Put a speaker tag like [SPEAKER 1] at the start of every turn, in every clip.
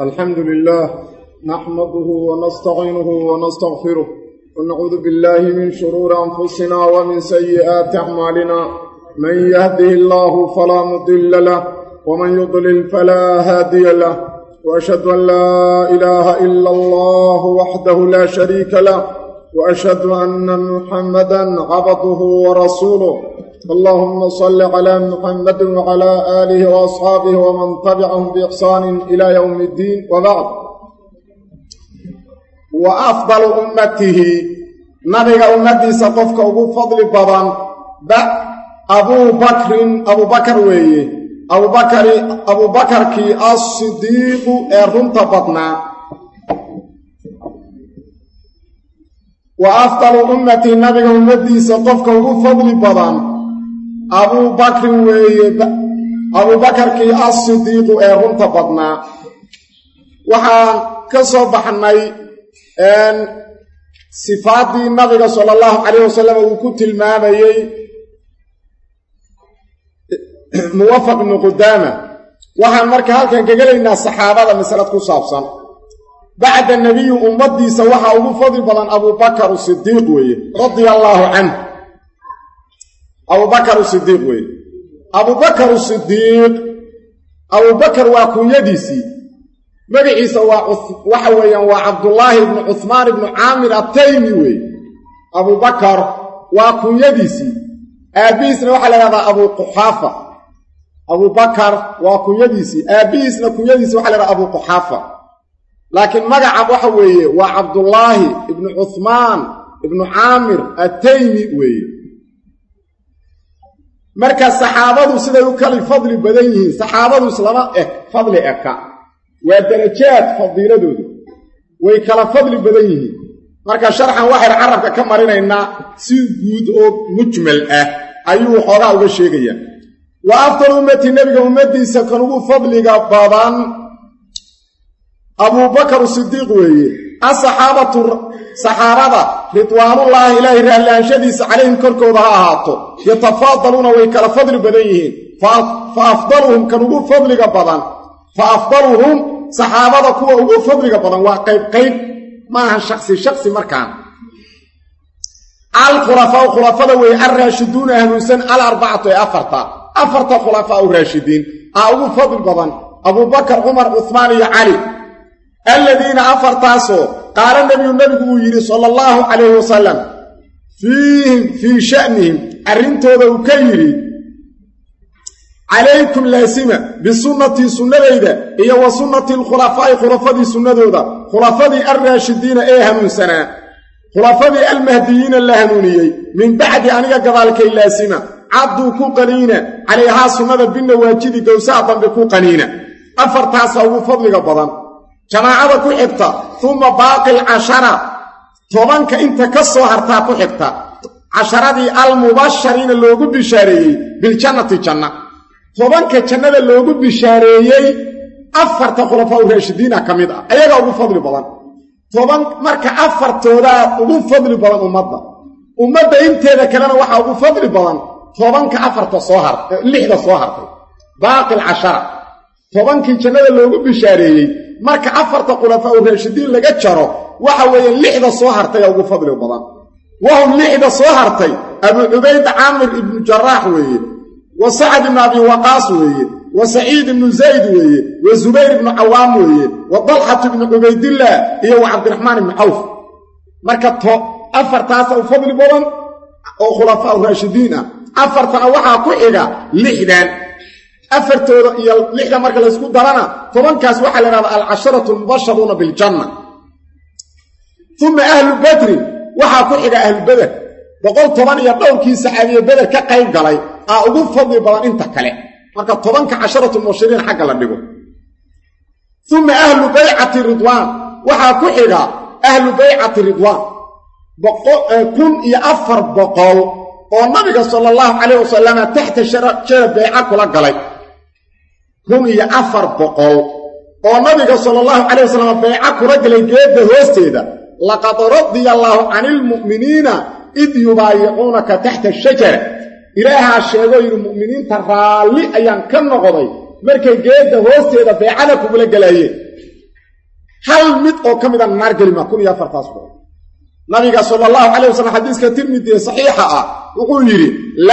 [SPEAKER 1] الحمد لله نحمده ونستعينه ونستغفره ونعوذ بالله من شرور أنفسنا ومن سيئات أعمالنا من يهده الله فلا مضل له ومن يضلل فلا هادي له وأشهد أن لا إله إلا الله وحده لا شريك له وأشهد أن محمدا عبده ورسوله اللهم صل على محمد وعلى آله وأصحابه ومن تبعهم بإحسان إلى يوم الدين وبعد وأفضل أمته نبي أمتي سقفك أبو فضل بضان أبو بكر ويه أبو بكر كي الصديق أرنت بطنا وأفضل أمتي نبي أمتي سقفك أبو فضل بضان أبو بكر كي الصديق أرنت بطنا وحان كسب حني أن صفات النبي صلى الله عليه وسلم وكنت المامي موفق بن قدامة وحان مركا هالكان كقلنا الصحابة مسألة كصابصا بعد النبي أمدي سوحا أبو فضل بلان أبو بكر الصديق رضي الله عنه أبو بكر الصديق أبو بكر الصديق أبو بكر واكو يديسي مبعيسا وحويا وعبد الله بن عثمان بن عامر التيمي أبو بكر واكو يديسي أبيسنا وحل هذا أبو قحافة أبو بكر واكو يديسي أبيسنا كو يديسي وحل هذا أبو قحافة لكن مقع وحويا وعبد الله بن عثمان بن عامر التيمي marka saxaabadu siday u kala fadli badan yihiin saxaabadu islama fadli eka waa darajaad fadiiladooda way kala fadli badan yihiin marka sharxan waxay carabka ka marinaynaa si guud oo mujmal ah ayuu xogaa uga sheegaya wa afdal ummati nabiga ummadiisa kan ugu fadliga badan Abu Bakr as-Siddiq weeye saxaabada ridwaanullaahi ilaahi raallaansadiisa calayhim korkooda ha ahaato yatafaadaluuna way kala fadli badan yihiin fa afdaluhum kan ugu fadliga badan fa afdaluhum saxaabada kuwa ugu fadliga badan waa qayb maaha shaksi markaan al-khulafaa khulafada way ar-raashiduuna hanuunsan al-arbacatu afarta khulafaa ar-raashidiin ugu fadli badan Abu Bakr Umar Uthman iyo Ali الذين أفرتاسوا قال النبي يري صلى الله عليه وسلم في شأنهم أرنتوا ذو كيري عليكم لازمة بسنة سنة إذا هي وسنة خلفاء سنة ذا خلفاء الراشدين من سنة خلفاء المهديين اللهنونيين من بعد أن يقضالك اللازمة عدوا كوقنين عليها سنة بالنواجد قوساء بكوقنين أفرتاسوا بفضل قبضا جماعة كحبتا ثم باقي العشرة طبانك انت كسو هرتا كحبتا عشرة دي المباشرين اللوغو بشاريي بالجنة الجنة طبانك الجنة اللوغو بشاريي أفرت خلفاء الراشدين كميدا ايها أبو فضل بلان طبانك مركا أفرت أبو فضل بلان أمدا انت إذا كان وحا أبو فضل بلان طبانك أفرت صهر اللحظة صهر باقي العشرة طبانك الجنة اللوغو بشاريي marka afarta khulafaa oo raashidiin laga jaro waxa weeye lixda soo hartay ugu fadli badan wahum lixda soo hartay Abu Ubayd Amir ibn Jarrah weeye wa Sa'd ibn Abi Waqqas weeye wa Sa'id ibn Zayd weeye wa Zubayr ibn Awam weeye wa Talha ibn Ubaydillah iyo wa Abdurrahman ibn Auf marka to afartaas oo fadli badan oo khulafaa oo raashidiin afartana waxa ku xiga lixdan أفرتوا لحظة مركز لسكو درانا فمن كاس وحل العشرة المبشرون بالجنة ثم أهل بدر وحا كحق أهل بدر بقول طبعا يقول كي سحابي بدر كقيم قلي أقول فضل بلان انت كلي مركز طبعا كعشرة المبشرين حق لنبقوا ثم أهل بيعة الرضوان وحا كحق أهل بيعة الرضوان كن يأفر بقول والنبي صلى الله عليه وسلم تحت شرب بيعة كلا قلي كن يأفر بقول والنبي صلى الله عليه وسلم بيعك رجل جيد هوستيدا لقد رضي الله عن المؤمنين إذ يبايعونك تحت الشجرة إليها الشيء المؤمنين ترالي أيان كان نغضي markay geeda hoosteeda beecada ku la galayeen hal mid oo ka mid a naar geli maa 1400 nabiga sallallahu alayhi wasallam xadiiska tirmidhi saxiixa ah wuxuu yiri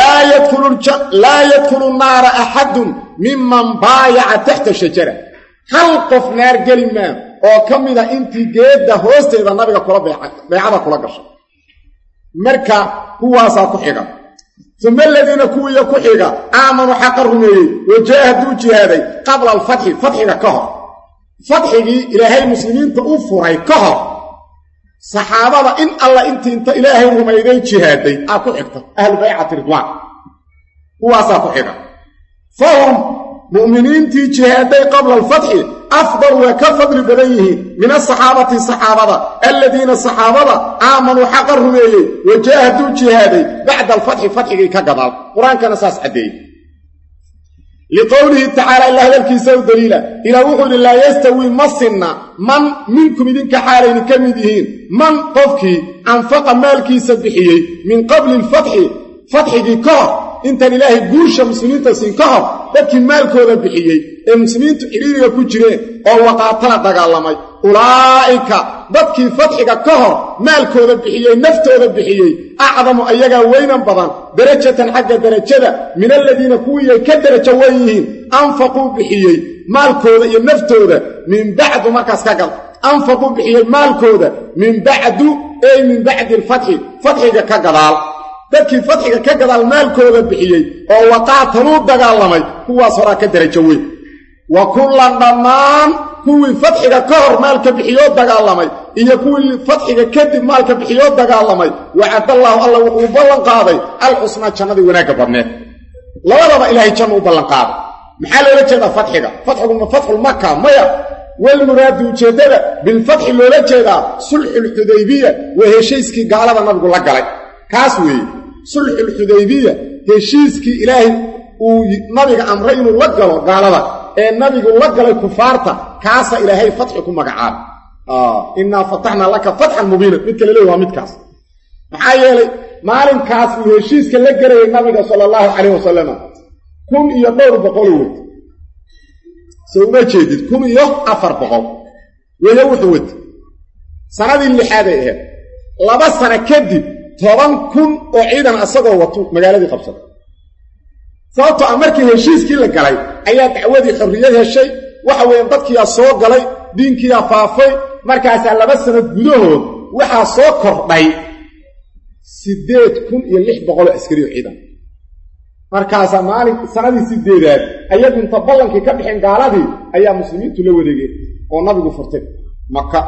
[SPEAKER 1] laa yadkhulu an-naara ahadun mimman baaya'a tahta shajara hal qof naar geli maa oo ka mid a intii geedda hoosteeda nabiga kula beecada kula gashay marka kuwaasa ku xiga ثم الذين كويا كحيغا آمنوا حق الرميي وجاهدوا جهادي قبل الفتح فتحك كهر فتحي إلهي المسلمين تأفري كهر صحابة إن الله انت إلهي الرميي جهادي أكو حقا أهل بيعة رضوان هو أصاكو حقا فهم مؤمنين تي جهادي قبل الفتح أفضل وكفضل بديه من الصحابة الذين الصحابة آمنوا حق الرميي وجاهدوا جهادي بعد الفتح فتحه كقضاء قرآن كان أساس عدي لقوله تعالى الله الكيسو دليلا إلى وقل لا يستوي مصنا من منكم إذن كحالين كمدهين من قفكي أنفق مالكي سبحيه من قبل الفتح فتحه كهر انت لله قوش مسلمين تسين كهر لكن مالكو ذا بحيي المسلمين تحريريا كجرين أو وقاتنا دقالمي أولئك ذاتكي فتحك كهر مالكو ذا بحيي نفتو ذا بحيي أعظم أيها وينا بضان درجة حق درجة من الذين كوية كدرجة ويهين أنفقوا بحيي مالكو ذا نفتو ذا من بعد مركز كقل أنفقوا بحيي مالكو ذا من بعد أي من بعد الفتح فتحك كقلال dadkii fadxiga ka gadaal maalkooda bixiyay oo waqaatanu dagaalamay kuwaas hore ka darajo weyn wa kullan dhamaan kuwii fadxiga ka hor maalka bixiyo dagaalamay iyo kuwii fadxiga kadib maalka bixiyo dagaalamay wa'adallahu allah wuxuu ballan qaaday al-husna jannada wanaaga badneed labadaba ilaahay janno u ballan qaaday maxaa loola jeedaa fadxiga fadxigu ma fadxul makka maya wal muraadu jeedada bil fadhi loola jeedaa sulhul hudaybiyya wa heshiiskii gaalada nabigu la galay kaas weey sulh al-hudaybiyya heshiiskii ilaahay uu nabiga amray inuu la galo gaalada ee nabigu la galay kufaarta kaasa ilaahay fatxi ku magacaab inna fatahna laka fathan mubina mid kale leeyahay midkaas maxaa yeelay maalinkaas uu heshiiska la galay nabiga sallallahu alayhi wasallam kun iyo dhowr boqol weey soo ma jeedid kun iyo 400 weeyo wuxuu wad sanadii lixaad ee laba sano kadib 10,000 oo ciidan asagoo wato magaaladii qabsaday sababtoo amarkii heshiiskii la galay ayaa dacwadii xorriyad heshay waxa weeyaan dadkii soo galay diinkii faafay markaas laba sano gudahood waxa soo kordhay 8,600 askari oo ciidan markaas maalin sanadii 8aad ayagu inta ballankii ka bixin gaaladii ayaa muslimiintu la wareegeen oo nabigu furtay Makka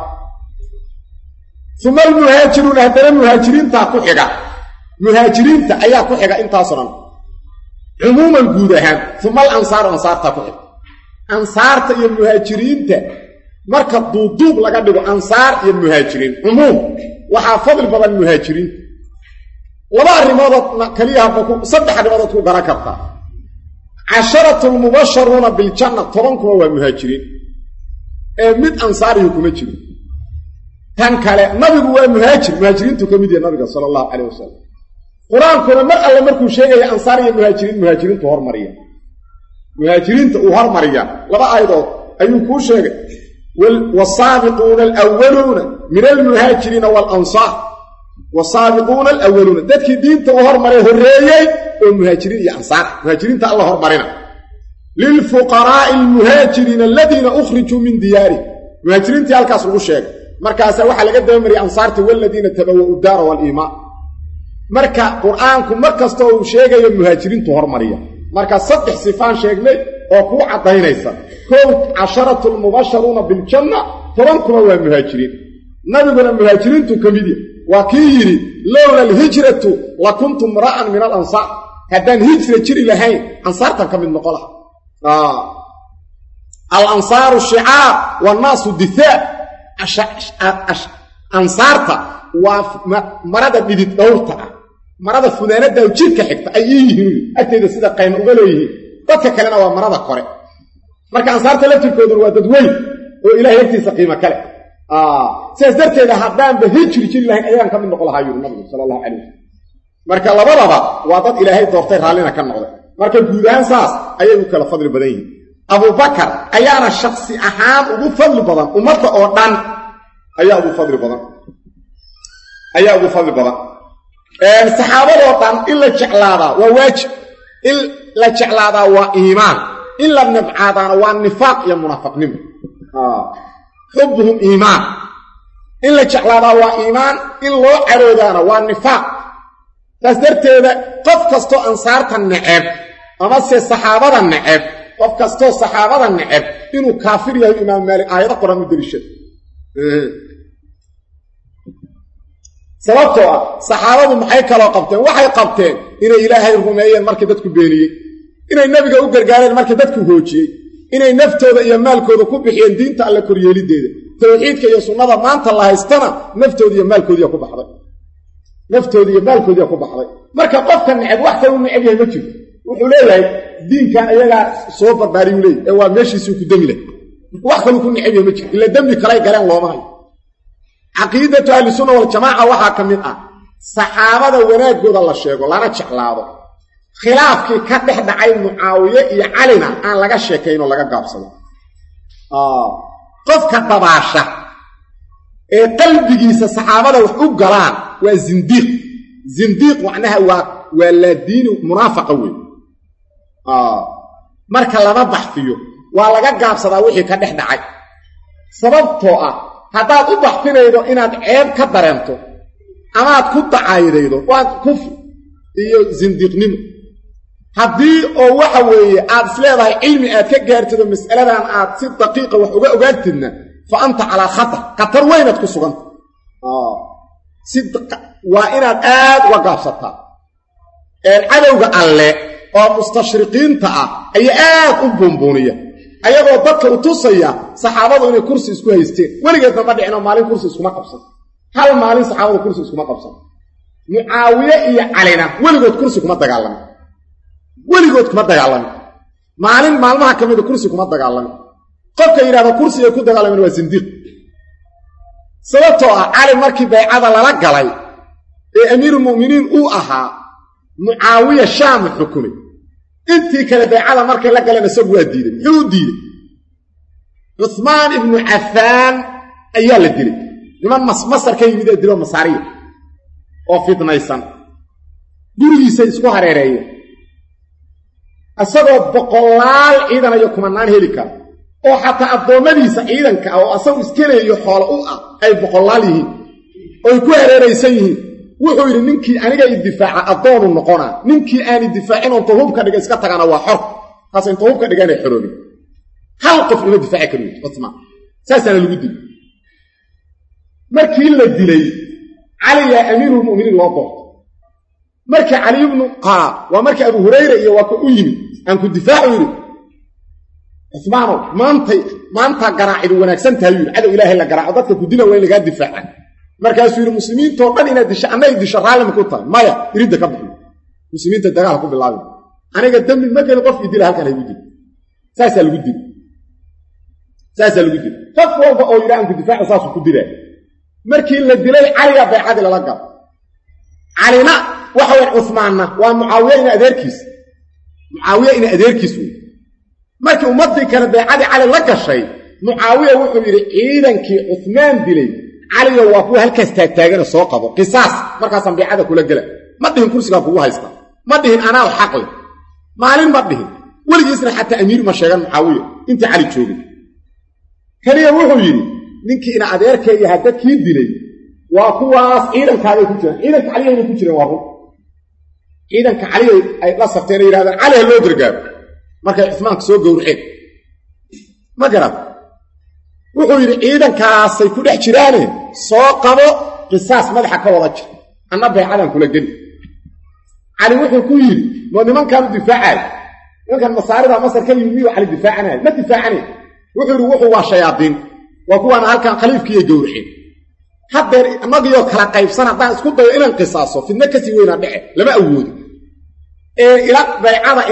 [SPEAKER 1] ثم المهاجرون هذين المهاجرين تاكحغا مهاجرين ايا كحغا انتا سرن عموما غودهان ثم الانصار تاكحغا انصار iyo المهاجرين marka duuduub laga dhigo ansaar iyo muhaajiriin umum waxa fadl badan muhaajiriin laba arimood kaliya saddex arimood ku garan karta 10 mubashiruna bil janna tobankuwa waa muhaajiriin ee mid ansaar iyo kuma jiro tan kale nabigu waa muhaajiriintu kamid yahay nabiga sallallahu alayhi wasallam quraankuna mar alla markuu sheegay ansaar iyo muhaajiriintu hormariya muhaajiriinta uu hormariya laba aayadood ayuu ku sheegay والسابقون الأولون من المهاجرين والأنصار والسابقون الأولون ذاتك دين تظهر مريه الرئيي والمهاجرين يأنصار مهاجرين الله مرنا للفقراء المهاجرين الذين أخرجوا من ديارهم مهاجرين تيالك أصروا الشيء مركز واحد لقد مري أنصارت والذين تبوأوا الدار والإيمان مركز قرآنكم مركز تو شيء المهاجرين تظهر مريه مركز صدح صفان شيء وكو عطينيسا كو 10 المبشرون بالجنة فرنكم هو المهاجرين نبينا المهاجرين تكمدي وكيري لولا الهجرة لكنتم امرأ من الأنصار هدان هجرة جري لهين أنصار تنكم النقلة الأنصار الشعار والناس الدثاء أنصارتا ومرادة بديت دورتا مرادة فدانة داو جيرك حكتا أيهي أتيدا سيدا قيم أغلويه dadka kalena waa marada kore marka ansaarta laftirkoodu waa dad weyn oo ilaahay agtiisa qiimo kale sidaas darteeda haddaan ba hijri jiri lahayn ayaan ka mid noqon lahaa yiri nabiga sallallahu alayhi wasallam marka labadaba waa dad ilaahay doortay raalina ka noqday marka guud ahaan saas ayay u kala fadli badan yihiin Abu Bakar ayaana shakhsi ahaan ugu fadli badan ummadda oo dhan ayaa ugu fadli badan saxaabadoo dhan in la jeclaadaa waa waajib in la jeclaadaa waa iimaan in la nabcaadaana waa nifaaq iyo munaafiqnimo xubbuhum iimaan in la jeclaadaa waa iimaan in loo caroodaana waa nifaaq taas darteeda qof kastoo ansaarta neceb ama se saxaabada neceb qof kastoo saxaabada neceb inuu kaafir yahay imaam maalik aayado qoran u daliishada sababtoo ah saxaabadu maxay kaloo qabteen waxay qabteen inay ilaahay rumeeyeen markii dadku beeniyey inay nabiga u gargaareen markii dadku hoojiyey inay naftooda iyo maalkooda ku bixiyeen diinta alla koryeelideeda tawxiidka iyo sunnada maanta la haystana naftooda iyo maalkoodiya ku baxday marka qofka neceb wax kale u neceb yahay ma jiro wuxuu leeyahay diinkan ayagaa soo barbaariyuu leeyahy ee waa meeshiisuu ku demi lahay wax kaluu ku neceb yahay ma jiro ila dembi kalay galeen looma hayo caqiidatu ahlusunna waljamaaca waxaa ka mid ah saxaabada wanaagooda la sheego lana jeclaado khilaafkii ka dhex dhacay mucaawiye iyo calina aan laga sheekayn oo laga gaabsado qofka dabaasha ee qalbigiisa saxaabada wax u galaan waa zindiiq macnaha waa laadiini munaafaqa weyn marka lama baxfiyo waa laga gaabsadaa wixii ka dhex dhacay sababtoo ah haddaad u baxfinaydo inaad ceeb ka dareento amaad ku dacaydaydo waa kufri iyo zindiiqnimo haddii oo waxa weeye aad isleedahay cilmi aad ka gaartido mas'aladan aad si daqiiqa wax uga ogaantidna fa anta calaa khatar weynaad ku suganta waa inaad aad uga gaabsataa cadowga alle oo mustashriqiinta ah ayaa aad u buunbuuniya ayagoo dadka u tusaya saxaabadu inay kursi isku haysteen weligeedna ma dhicinoo maalin kursi iskuma qabsan hal maalin saxaabadu kursi iskuma qabsan mucaawiye iyo calina weligood kuma dagaalamin maalin maalmaha ka mida kursi kuma dagaalamin qofka yidhahda kursi ay ku dagaalamin waa sindiiq sababtoo ah cali markii baycada lala galay ee amiirulmu'miniin uu ahaa mucaawiya shaam xukumay intii kale baycada markay la galeen isagu waa diiday muxuu u diiday cuhmaan ibnu cafaan ayaa la dilay niman masar ka yimid ee dilo masaariya oo fidnaysan gurigiisay isku hareereeyeen isagoo boqolaal ciidan iyo kumanaan heli kara oo xataa addoommadiisa ciidanka ah oo asagu iskaleeyo xoolo u ah ay boqolaal yihiin oy ku hareeraysan yihiin wuxuu yidhi ninkii aniga idifaaca addoonu noqonaa ninkii aan idifaacin oonta hubka dhiga iska tagana waa xor taas inta hubka dhiga inay xoroobin hal qof ima difaaci karu cumaan saasaana lagu dilay markii la dilay cali yaa amiirulmu'miniin loo doorto markii cali ibnu waa markii abu hurayra iyo waa ka u yimid aan ku difaacu yidhi cumaanow maantaa garaacidu wanaagsan tahay yidhi cadow ilaahay la garaaco dadka ku dila waa in lagaa difaaca markaasuu yidhi muslimiintoo dhan inaad disha annay disho raallima ku tahay maya iridda ka bixi muslimiinta dagaal ku bilaabin aniga dembi markaynu qof idila halkan haygu dil saasaa lagu dili qof walba oo yidha aanku difaaco saasuu ku dilaa markii la dilay caliga baycadii lala galo calina waxa weyn cuhmaanna waa mucaawiye ina adeerkiis wey markii ummaddii kale baycadii cali la gashay mucaawiya wuxuu yidhi ciidankii cuhmaan dilay caliyo waa kuwa halkaas taagtaagana soo qabo qisaas markaasaan baycada kula gela ma dhihin kursigaa kugu haysta ma dhihin anaa xaq leh maalin ma dhihin weligiisna xataa amiir ma sheegan mucaawiya intii cali joogay kaliya wuxuu yidhi ninkii ina adeerkeeya hadda kii dilay waa kuwaas ciidankaagay ku jiraan ciidanka caliyayna ku jireen waa run ciidanka caliyay ay la sabteen yidhahdaan cali ha loo gargaaro markay cismaanka soo gowraceen ma garad wuxuu yidhi ciidankaasay ku dhex jiraane soo qabo qisaas madaxa ka wada jir anna baycadan kula geli cali wuxuu ku yidhi moo nimankaanu difaacay nimankan masaarida masar ka yimid miyuu cali difaacanay ma difaacanay wuxuu yidhi wuxuu waa shayaadiin waa kuwaana halkan khaliifkiiyo gowraceen haddeer annagiyoo kala qaybsan haddaan isku dayo inaan qisaaso fidno kasii weynaa dhece lama awoodo ee baycada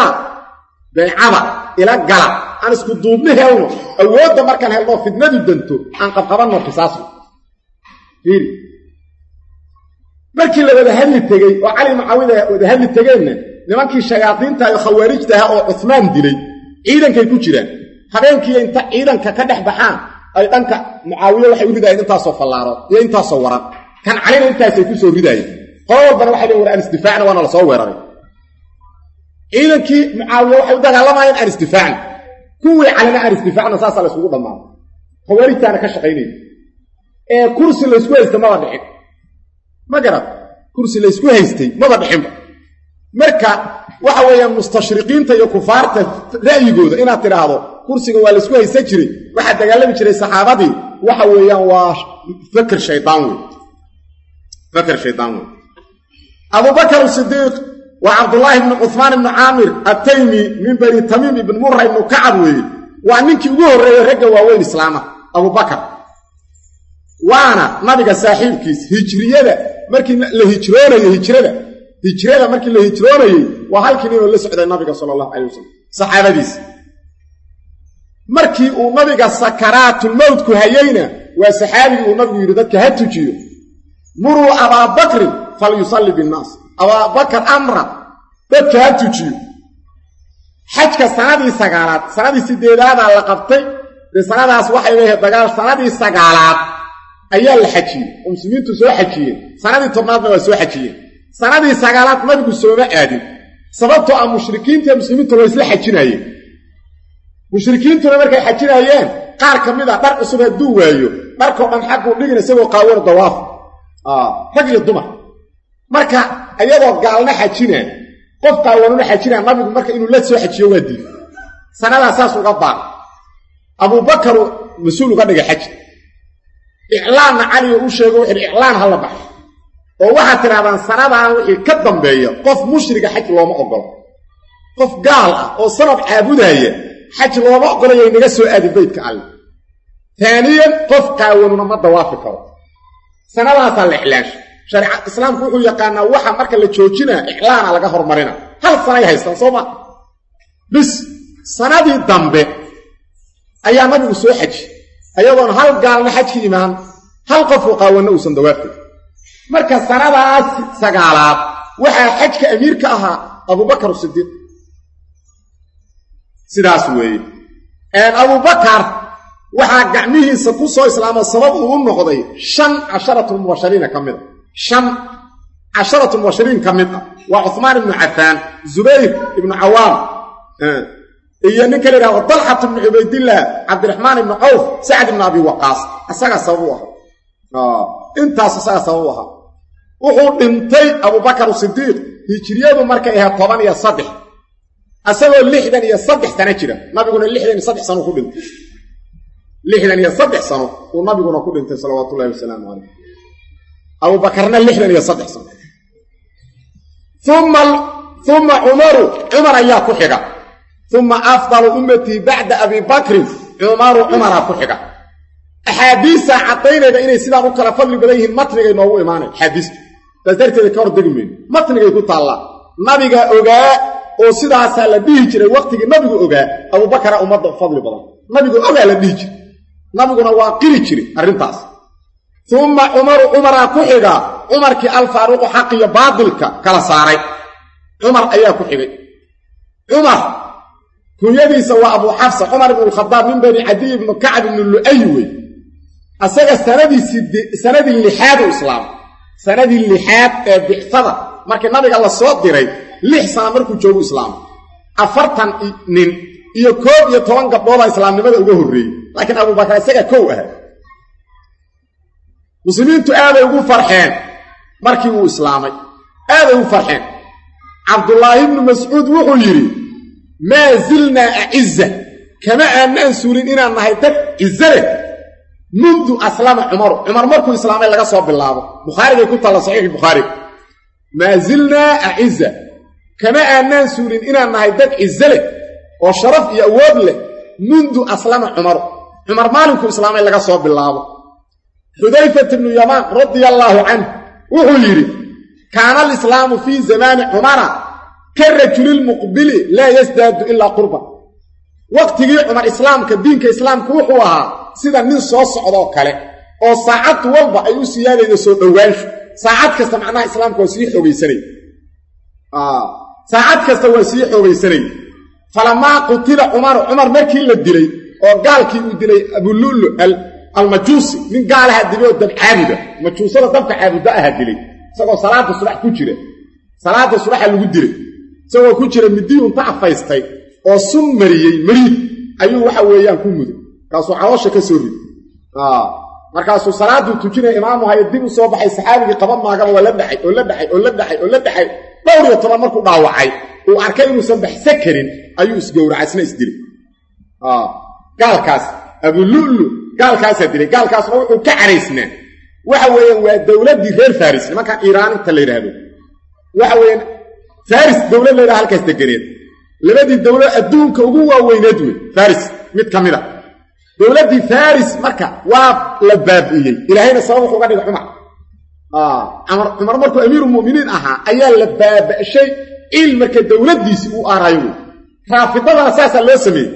[SPEAKER 1] ila gala aan isku duubni helno awoodda markaan helno fidnadu danto aan qabqabanno qisaaso fiiri markii la wada hadli tegey oo cali mucaawida wada hadli tegeenna nimankii shayaadiinta iyo khawaarijta ahaa oo cuhmaan dilay ciidankay ku jiraan habeenkii inta ciidanka ka dhex baxaan ay dhanka Mucaawiya waxay u ridaayeen intaasoo fallaaro iyo intaasoo waran kan calina intaasay ku soo ridaayeen qolo walbana waxay leeyihiin aan istifaacna waana la soo weeraray ciidankii Mucaawiya waxay u dagaalamayeen aan istifaacna kuwii calina aan istifaacna saasa la isugu dhamaan haweenitaana ka shaqeynay kursi la isku haystay ma dhicin ma garad kursi la isku haystay ma dhicin marka waxa weeyaan mustashriqiinta iyo kufaarta raayigooda inaad tiraahdo kursiga waa la isku haysan jiray waxa dagaalami jiray saxaabadii waxa weeyaan waa fakr shaytaan Abu Bakr as-Siddiq wa Abdullah ibn Uthman ibn Amir at-Taymi min bani Tamim ibn Murra ibn Ka'b waa ninkii ugu horeeyay ragga waaweyn islaama Abu Bakr waana nabiga saaxiibkiis hijriyada markii la hijroonayay hijrada markii la hijroonayay waa halkii nin la socday nabiga sallallahu alayhi wasallam saxaabadiis markii uu nabiga sakaraatul maut ku hayayna waa saxaabiga uu nabigu yiri dadka ha tujiyo muru Abu Bakr falyusalli bin nas Abu Bakr amra dadka ha tujiyo xajka sanadii 9aad sanadii 8aad la qabtay sanadaas waxay leeyahay dagaal sanadii 9aad ayaa la xajiyay muslimiintu soo xajiyeen sanadii 10aadna waa soo xajiyeen sanadii 9aad nabigu soo aadin sababtoo ah mushrikiinta muslimiintu way isla xajinayeen mushrikiintuna markay xajinayeen qaar kamid ah dhar cusub haduu waayo dharkoo dhan xaq u dhigin isagoo qaawar dawaaf rag iyo dumar marka ayadoo gaalna xajineen qof qaawanuna xajineen nabigu marka inuu la soo xajiyo waa diin sanadaas saas uga baa Abu Bakr mas'uul uga dhigay xaj إعلان علي وشيغو وحي إعلان هلا بحر وواحد ترابان سنة وحي كدن بيا قف مشرق حج لوما أقل قف قال أو صنب عابد هي حج لوما أقل ينقسوا آدي بيت كعلي ثانيا قف قاوننا ما دوافقه سنة لا الإعلان شريعة الإسلام كوحو يقانا وحا مركا اللي تشوجينا إعلان على قهر مرينا هل سنة يهيستان صوما بس سنة دي الدنبي أيام نبي سوى حج ayadoon hal gaalna xajki imaan hal qof qaawana uu sandawaafay marka sanadaas 9aad waxa xajka amiirka ahaa Abu Bakr as-Siddiq sidaas weey Abu Bakr waxa gacmihiisa ku soo islaamay sabab uu noqday 15 mubashiriin kamid 15 mubashiriin kamid waa Uthman ibn Affan Zubayr ibn Awam iyo ninka leeyahay Talha ibn Ubaydillah Abdurrahman ibn Auf Sa'd ibn Abi Waqqas asaga sabuha intaas asaga sabuha wuxuu dhintay Abu Bakr as-Siddiq hijriyadu markay ahayd 13 asagoo 63 sano jira nabiguna 63 sano ku dhintay 63 sano uu nabiguna ku dhintay sallallahu alayhi wasallam Abu Bakrna 63 sano ثم عمر ayaa ku xiga ثم أفضل أمتي بعد أبي بكر عمر كحقا أحاديث عطينا إنه سيدا مكلا فضل بديه المطنق إنه إيمانه حديث تزدرت ذكر دقمين مطنق يقول الله نبي أغاء وسيدا سأل بيجر وقت نبي أغاء أبو بكر أمد فضل بديه نبي أغاء لبيجر نبي نواقري جري الرنطاس ثم عمر كحقا عمر كي الفاروق حقي باطلك كلا ساري عمر أيها كحقا عمر كنيديس هو أبو حفص عمر بن الخطاب من بني عدي بن كعب بن اللؤيوي أساق سند اللحاد الإسلام سند اللحاد بإحفظة marka nabiga la soo diray 6 sano markuu joogo islaam 40 nin iyo 11 gabdhood islaamnimada uga horeeyay laakiin Abu Bakr isaga koow ah muslimiintu aad ay ugu farxeen markii uu islaamay aad ay ugu farxeen Abdullah ibn Mas'ud wuxuu yiri ما زلنا أعزة كما أن نسولين إنا نهيتك عزة منذ أسلام عمر مركو إسلامي لغا صواب بالله بخاري يكون الله صحيح البخاري ما زلنا أعزة كما أن نسولين إنا نهيتك عزة وشرف يأواب له منذ أسلام عمر مالكو إسلامي لغا صواب بالله حذيفة بن يمان رضي الله عنه وحيري كان الإسلام في زمان عمر كالرجل المقبل لا يزداد إلا قربا وقت عمر إسلام كدين كإسلام كوحوها سيدا من صوص عضو كالي oo saacad walba ay u siyaadaydo soo dhawaansho saacad kasta macnaha islaamku waa sii xoogaysanay saacad kasta waa sii xoogaysanay falamaa qutila cumar markii la dilay oo gaalkii uu dilay abululu almajuusi nin gaalaha dilay oo dab caabuda majuusada dabka caabuda aha dilay isagoo salaada subax ku jira salaada subax lagu dilay isagoo ku jira midii unta afaystay oo sun mariyay mariid ayuu waxa weeyaan ku muday kaasoo caloosha ka soo rid markaasuu salaadu tujinay imaamu hay dib u soo baxay saxaabigii qaban maagaba waa la dhaxay dhowr iyo toban markuu dhaawacay uu arkay inuusan baxsan karin ayuu isgowracay isna isdilay gaalkaas abululu gaalkaas dilay gaalkaasna wuxuu ka caraysnaa waxa weeyaan waa dawladii reer faris nimanka iiraaninta la yiraahdo waxa weeyaan faris dawlad la yiraahdo halkaas deganeed labadii dawlad adduunka ugu waaweyneed wey faris mid kamida dawladii faris marka waa la baabiyay ilaahayna sabab wuxuu uga dhigay Umar markuu amiirul muuminiin ahaa ayaa la baabashay ilmarka dawladiisi uu aarayo raafidadana saasa loo sameeyay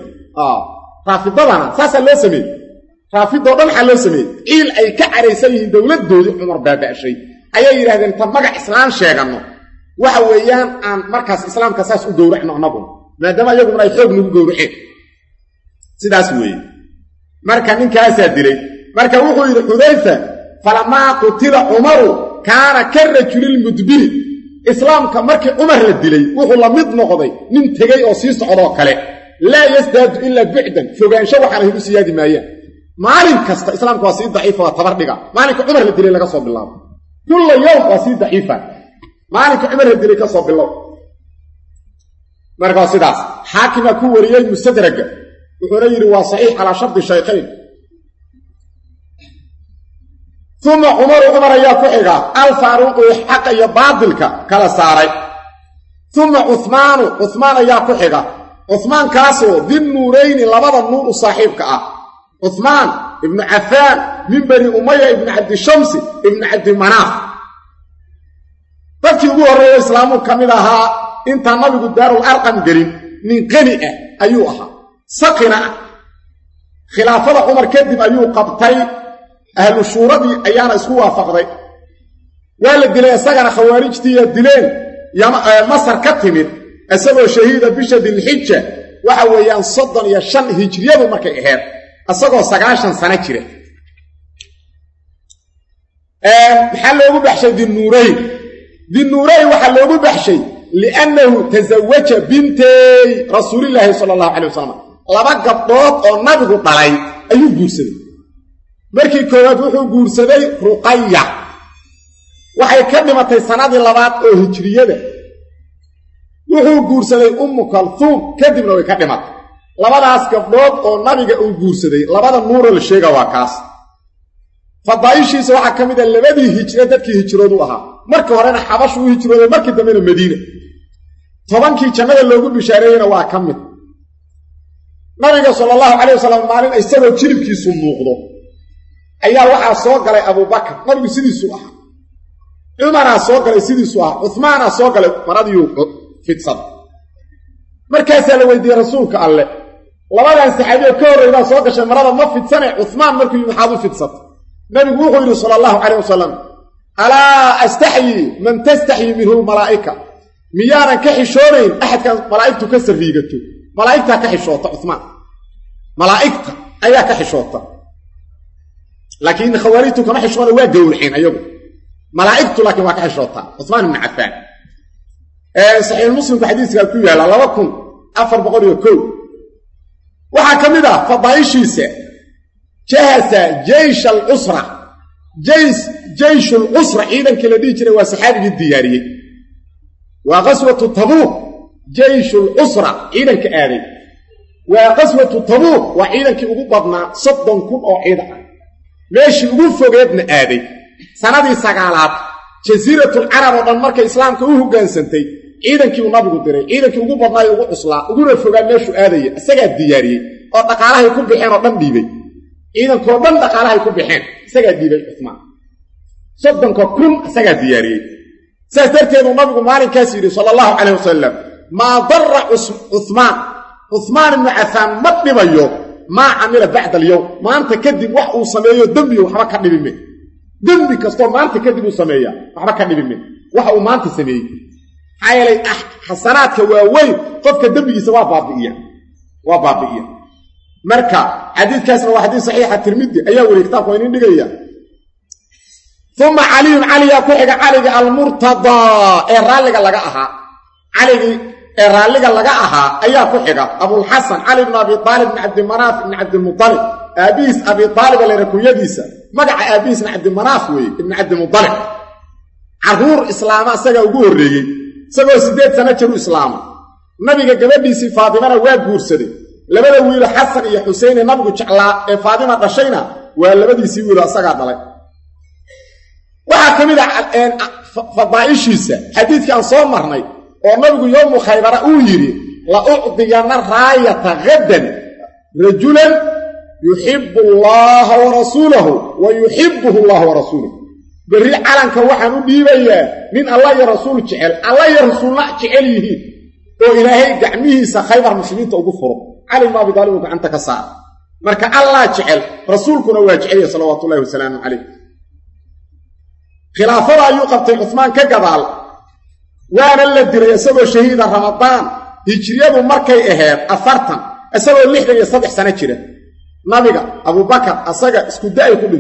[SPEAKER 1] raafido dhan waxa loo sameeyay il ay ka careysan yihiin dawladoodii Umar baabashay ayay yiraahdeen ta magac islaam sheegano waxa weeyaan aan markaas islaamka saas u gowracno anagu maadaama iyagu ay xoog nagu gowraceen sidaas weeye marka ninkaasa dilay marka wuxuu yiri Xudayfa falamaa qutila Umaru kaana karajulil mudbir islaamka markii Umar la dilay wuxuu la mid noqday nin tagay oo sii socdo kale la yasdad illa bi'dan fogaansho waxaan u siyaadi maayaan maalin kasta islaamku waa sii daciif oo tabar dhiga maalinka Umar la dilay laga soo bilaabo kullu yawm waa sii daciifa maalinka Umar la dilay ka soo bilaabo marka sidaas xaakima ku wariyay mustadraga wuxuu yiri waa sahih ala shart shaykhayn ثم عمر يا كحيغا الفاروق حق يا باطلك كلا ساري ثم عثمان يا كحيغا عثمان كاسو ذي النورين لبدا النور صاحبك عثمان ابن عفان من بني أمية ابن عبد الشمس ابن عبد المناف فكيبوا الرئيس الإسلام كاملها انت النبي دار الأرقم قريب من قنئة أيوها سقنا خلافة عمر كذب أيوه قبطي أهل الشورى أيانا اسكوا فقدي ولا دلي اسغنا خوارجتي دلين يا مصر كتمد اسغو شهيد بشد الحجه waxa weeyaan 35 hijriyadu markay ahayd asagoo 90 sano jira maxaa loogu baxshay dinuuray waxa loogu baxshay li'annahu tazawaja bintay rasuulillaah sallallahu alayhi wasallam laba gabdhood oo nabigu dhalay ayuu guursaday markii koowaad wuxuu guursaday Ruqayya waxay ka dhimatay sanadii labaad oo hijriyada wuxuu guursaday Kalthum kadibna way ka dhimatay labadaas gabdhood oo nabiga uu guursaday labada nuur la sheega waa kaas fadaayishiisa waxa kamid ah labadii hijrada dadkii hijroodu ahaa markii horena xabash uu hijrooday markii dambena Madiina 10kii jannada loogu bishaareeyay waa kamid nabiga sallallahu alayhi wasallam maalin ay sabab jilibkiisu muuqdo ayaa waxa soo galay Abu Bakr nabigu sidiisu ah Umar soo galay sidiisu ah Uthman soo galay maradii fitsad markaas la weydiiyay rasuulka alle labadan saxaabiye ka horreeyay soo gashay marada ma fitsanay Uthman markii maxaadu fitsad nabigu wuxuu yiri sallallahu alayhi wasallam ala astahyi man tastahyi minhu malaa'ika miyaanan ka xishoonayn ahadkan malaa'iktu ka sariigato malaa'ikta ka xishoota Uthman malaa'ikta ayaa ka xishoota لكن خواريته كما حشونا waa gowraceen ayagu malaa'iktu laakiin waa ka xishoota Uthman ibn Affan sahih muslim xadiiska ku yaala 2401 waxa kamid ah fadaayishiisa jahasa jaysh al-usra jaysh al-usra idan kala dhigi jiray waa saxaabigii diyaariyay waa qaswatu tabuk jaysh al-usra idan ka aaday waa qaswatu tabuk waa idankii ugu badnaa 30,000 oo ciidan meeshii ugu fogeedna aaday sanadii 9aad jasiiratul arab oo dhan markay islaamka u hogaansantay ciidankii uu nabigu diray ciidankii ugu badnaa ugu cuslaa ugu fogaa meeshuu aadayay isaga diyaariyay oo dhaqaalahay ku bixeen oo dhan dhiibay ciidankoo dhan dhaqaalahay ku bixeen isaga diibay Uthman 30,000 isaga diyaariyay saas darteed uu nabigu maalinkaas yiri sallallahu alayhi wasallam ma darra Uthman ibn Affan ma dhibayo ما عمل بعد اليوم ما أنت كذب وحو سميه دمي وحبا كذب منه دمي كستو ما أنت كذب وسميه وحبا كذب منه وحو ما أنت سميه عيلي حسناتك ووين قفك دبيس وابابئية مركا حديث كاسر وحديث صحيح الترمذي أيها والكتاب وينين دقيا ثم علي كحق علي المرتضى الرالق لقاها علي الرالق لقاها أيها كحق أبو الحسن علي بن أبي طالب بن عبد المناف بن عبد المطلب أبيس أبي طالب اللي ركو يديسا مقع أبيس بن عبد المناف بن عبد المطلب عهور إسلاما سقا وقور ريجي سقا 8 سنة جروا إسلاما نبي قبديسي فاطمة وقور سدي لبدا ويل حسن يا حسين نبغو جعلا فاطمة دشينا ولبديسي ويل سقا دلay waxa kamida fadaa'ishiisa xadiidkan soo marnay oo nabigu yawm khaybar uu yiri la uqdiyana raayata gadan rajulan yuhibbu Allah wa rasuluhu wa yuhibbuhu Allah wa rasuluhu bari calanka waxaan u dhiibayaa min Allah iyo rasuul jecel Allah iyo rasuulna jecel yihiin oo ilaahay gacmihiisa khaybar muslimiinta ugu furo علي ما بيضالوا gacanta ka saar marka Allah jecel rasuulkuna waa jecel sallallahu alayhi wasallam alayhi khilaafada ayuu qabtay Uthman ka gadaal waana la diray isagoo shahiida Ramadaan hijriyadu markay ahayd 40 isagoo 63 sano jira nabiga Abu Bakar asaga isku day ku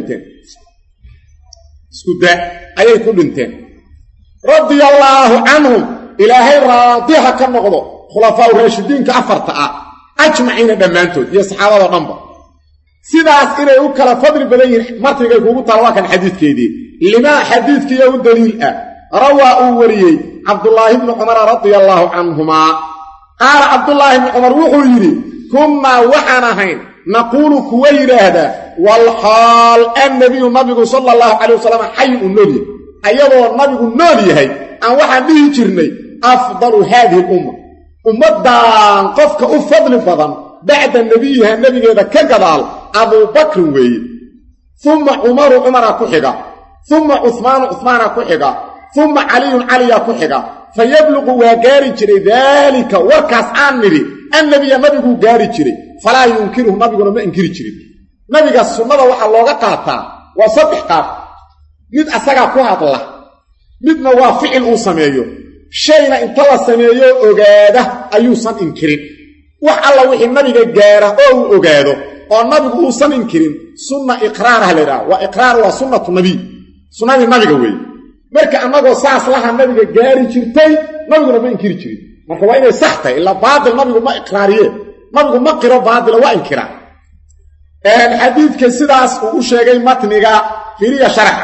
[SPEAKER 1] dhinteen radiyallahu anhum ilaahay raadiha ka noqdo khulafaa rashidinka afarta أجمعين دمانتود يا صحابة ضمبا سيداس إلي أكلا فضل بلين مرتقى يقول طلواك الحديث كيدي لما حديث كي الدليل روى أولي عبد الله بن عمر رضي الله عنهما قال عبد الله بن عمر وحيري كما وحنهين نقول كوير هذا والحال النبي صلى الله عليه وسلم حي النبي أيضا النبي النبي هاي أن وحن به جرني أفضل هذه الأمة ومدان قفك أفضل بضان بعد النبي إذا كقضال أبو بكر وي ثم عمر كحقا ثم عثمان كحقا ثم علي كحقا فيبلغ وقاري جري ذلك وكاس النبي قاري جري فلا ينكره نبي ما ينكر جري نبي السنة وحا لوغا قاطا وصدح قاط مد أساقا كوهات الله مد موافعل أسميه شينا انت الله سميه اوغاده ايوسن انكرين wax alla wixii nabiga gaara oo ogaado oo nabigu uu san inkirin sunna iqraar halira wa iqraar wa sunnatu nabi sunnadi nabiga weey marka anagoo saas laha nabiga gaari jirtay nabiguna ma inkiri jirin marka waa inay sax tahay illa baadil nabigu ma iqraariye nabigu ma qiro baadil waa inkira hadithka sidaas uu sheegay matniga fiiriya sharh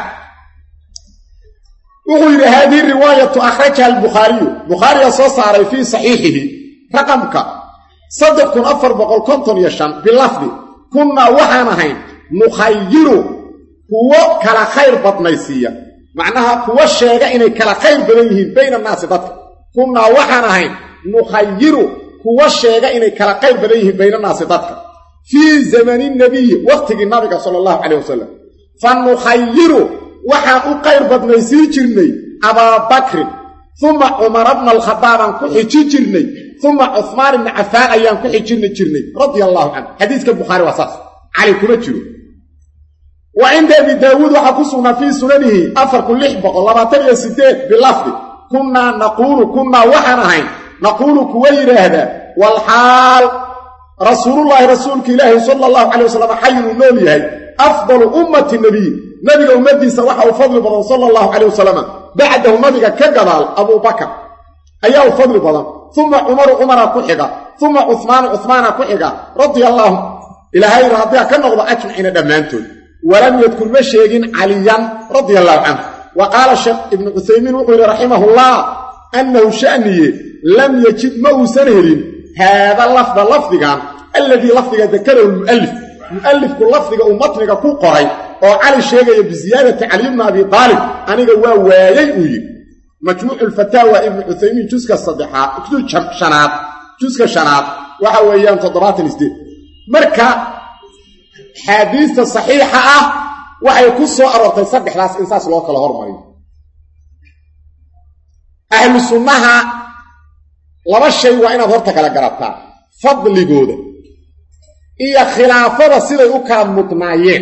[SPEAKER 1] وغير هذه الرواية أخرجها البخاري صار في صحيحه رقمك صدق أفر بقول كنتم يشان باللفظ كنا وحنهين نخير هو كلا خير بطنيسية معناها هو الشيء إنه كلا خير بين الناس ضدك كنا وحنهين نخير هو الشيء إنه كلا خير بين الناس ضدك في زمن النبي وقت النبي صلى الله عليه وسلم فنخير waxaan u qayr badnaysii jirnay Abu Bakr thumma Umar ibn al-Khattab ku xijin jirnay thumma Uthman ibn Affan ayaan ku xijin jirnay radiyallahu anhu hadithka Bukhari wasaas ali kuma jiro wa inda Abi Dawud waxa ku sugan fi sunanihi afar kulli 28 bilafd kunna waxanahayn naqulu kuwayraada wal hal rasulullah ilaahi sallallahu alayhi wasallam hayyun nabiyyi afdalu ummati nabiyyi نبي أمدي سواحه فضل بضان صلى الله عليه وسلم بعده نبي كقضال أبو بكر أيه فضل بضان ثم عمر كحقا ثم عثمان كحقا رضي الله إلى هاي رضيها كنغض أجمعين دمانتون ولم يذكر مشيقين عليا رضي الله عنه وقال الشيخ ابن عثيمين وقال رحمه الله أنه شأني لم يجد موسنهر هذا اللفظ الذي لفظ ذكره المؤلف كل لفظ ومطنق كل قري oo Ali sheegay biziyadati Ali ibn Abi Talib aniga waa waayay u yiri majmuu' al-fatawa ibn Uthaymin juska shanaad waxa weeyaan 78 marka xadiiska saxiixa ah waxay ku soo aroortay saddexdaas insaas loo kala hormariyo ahlu sunnaha laba shay waa inaad horta kala garataa fadligooda iyo khilaafada siday u kala mudnaayeen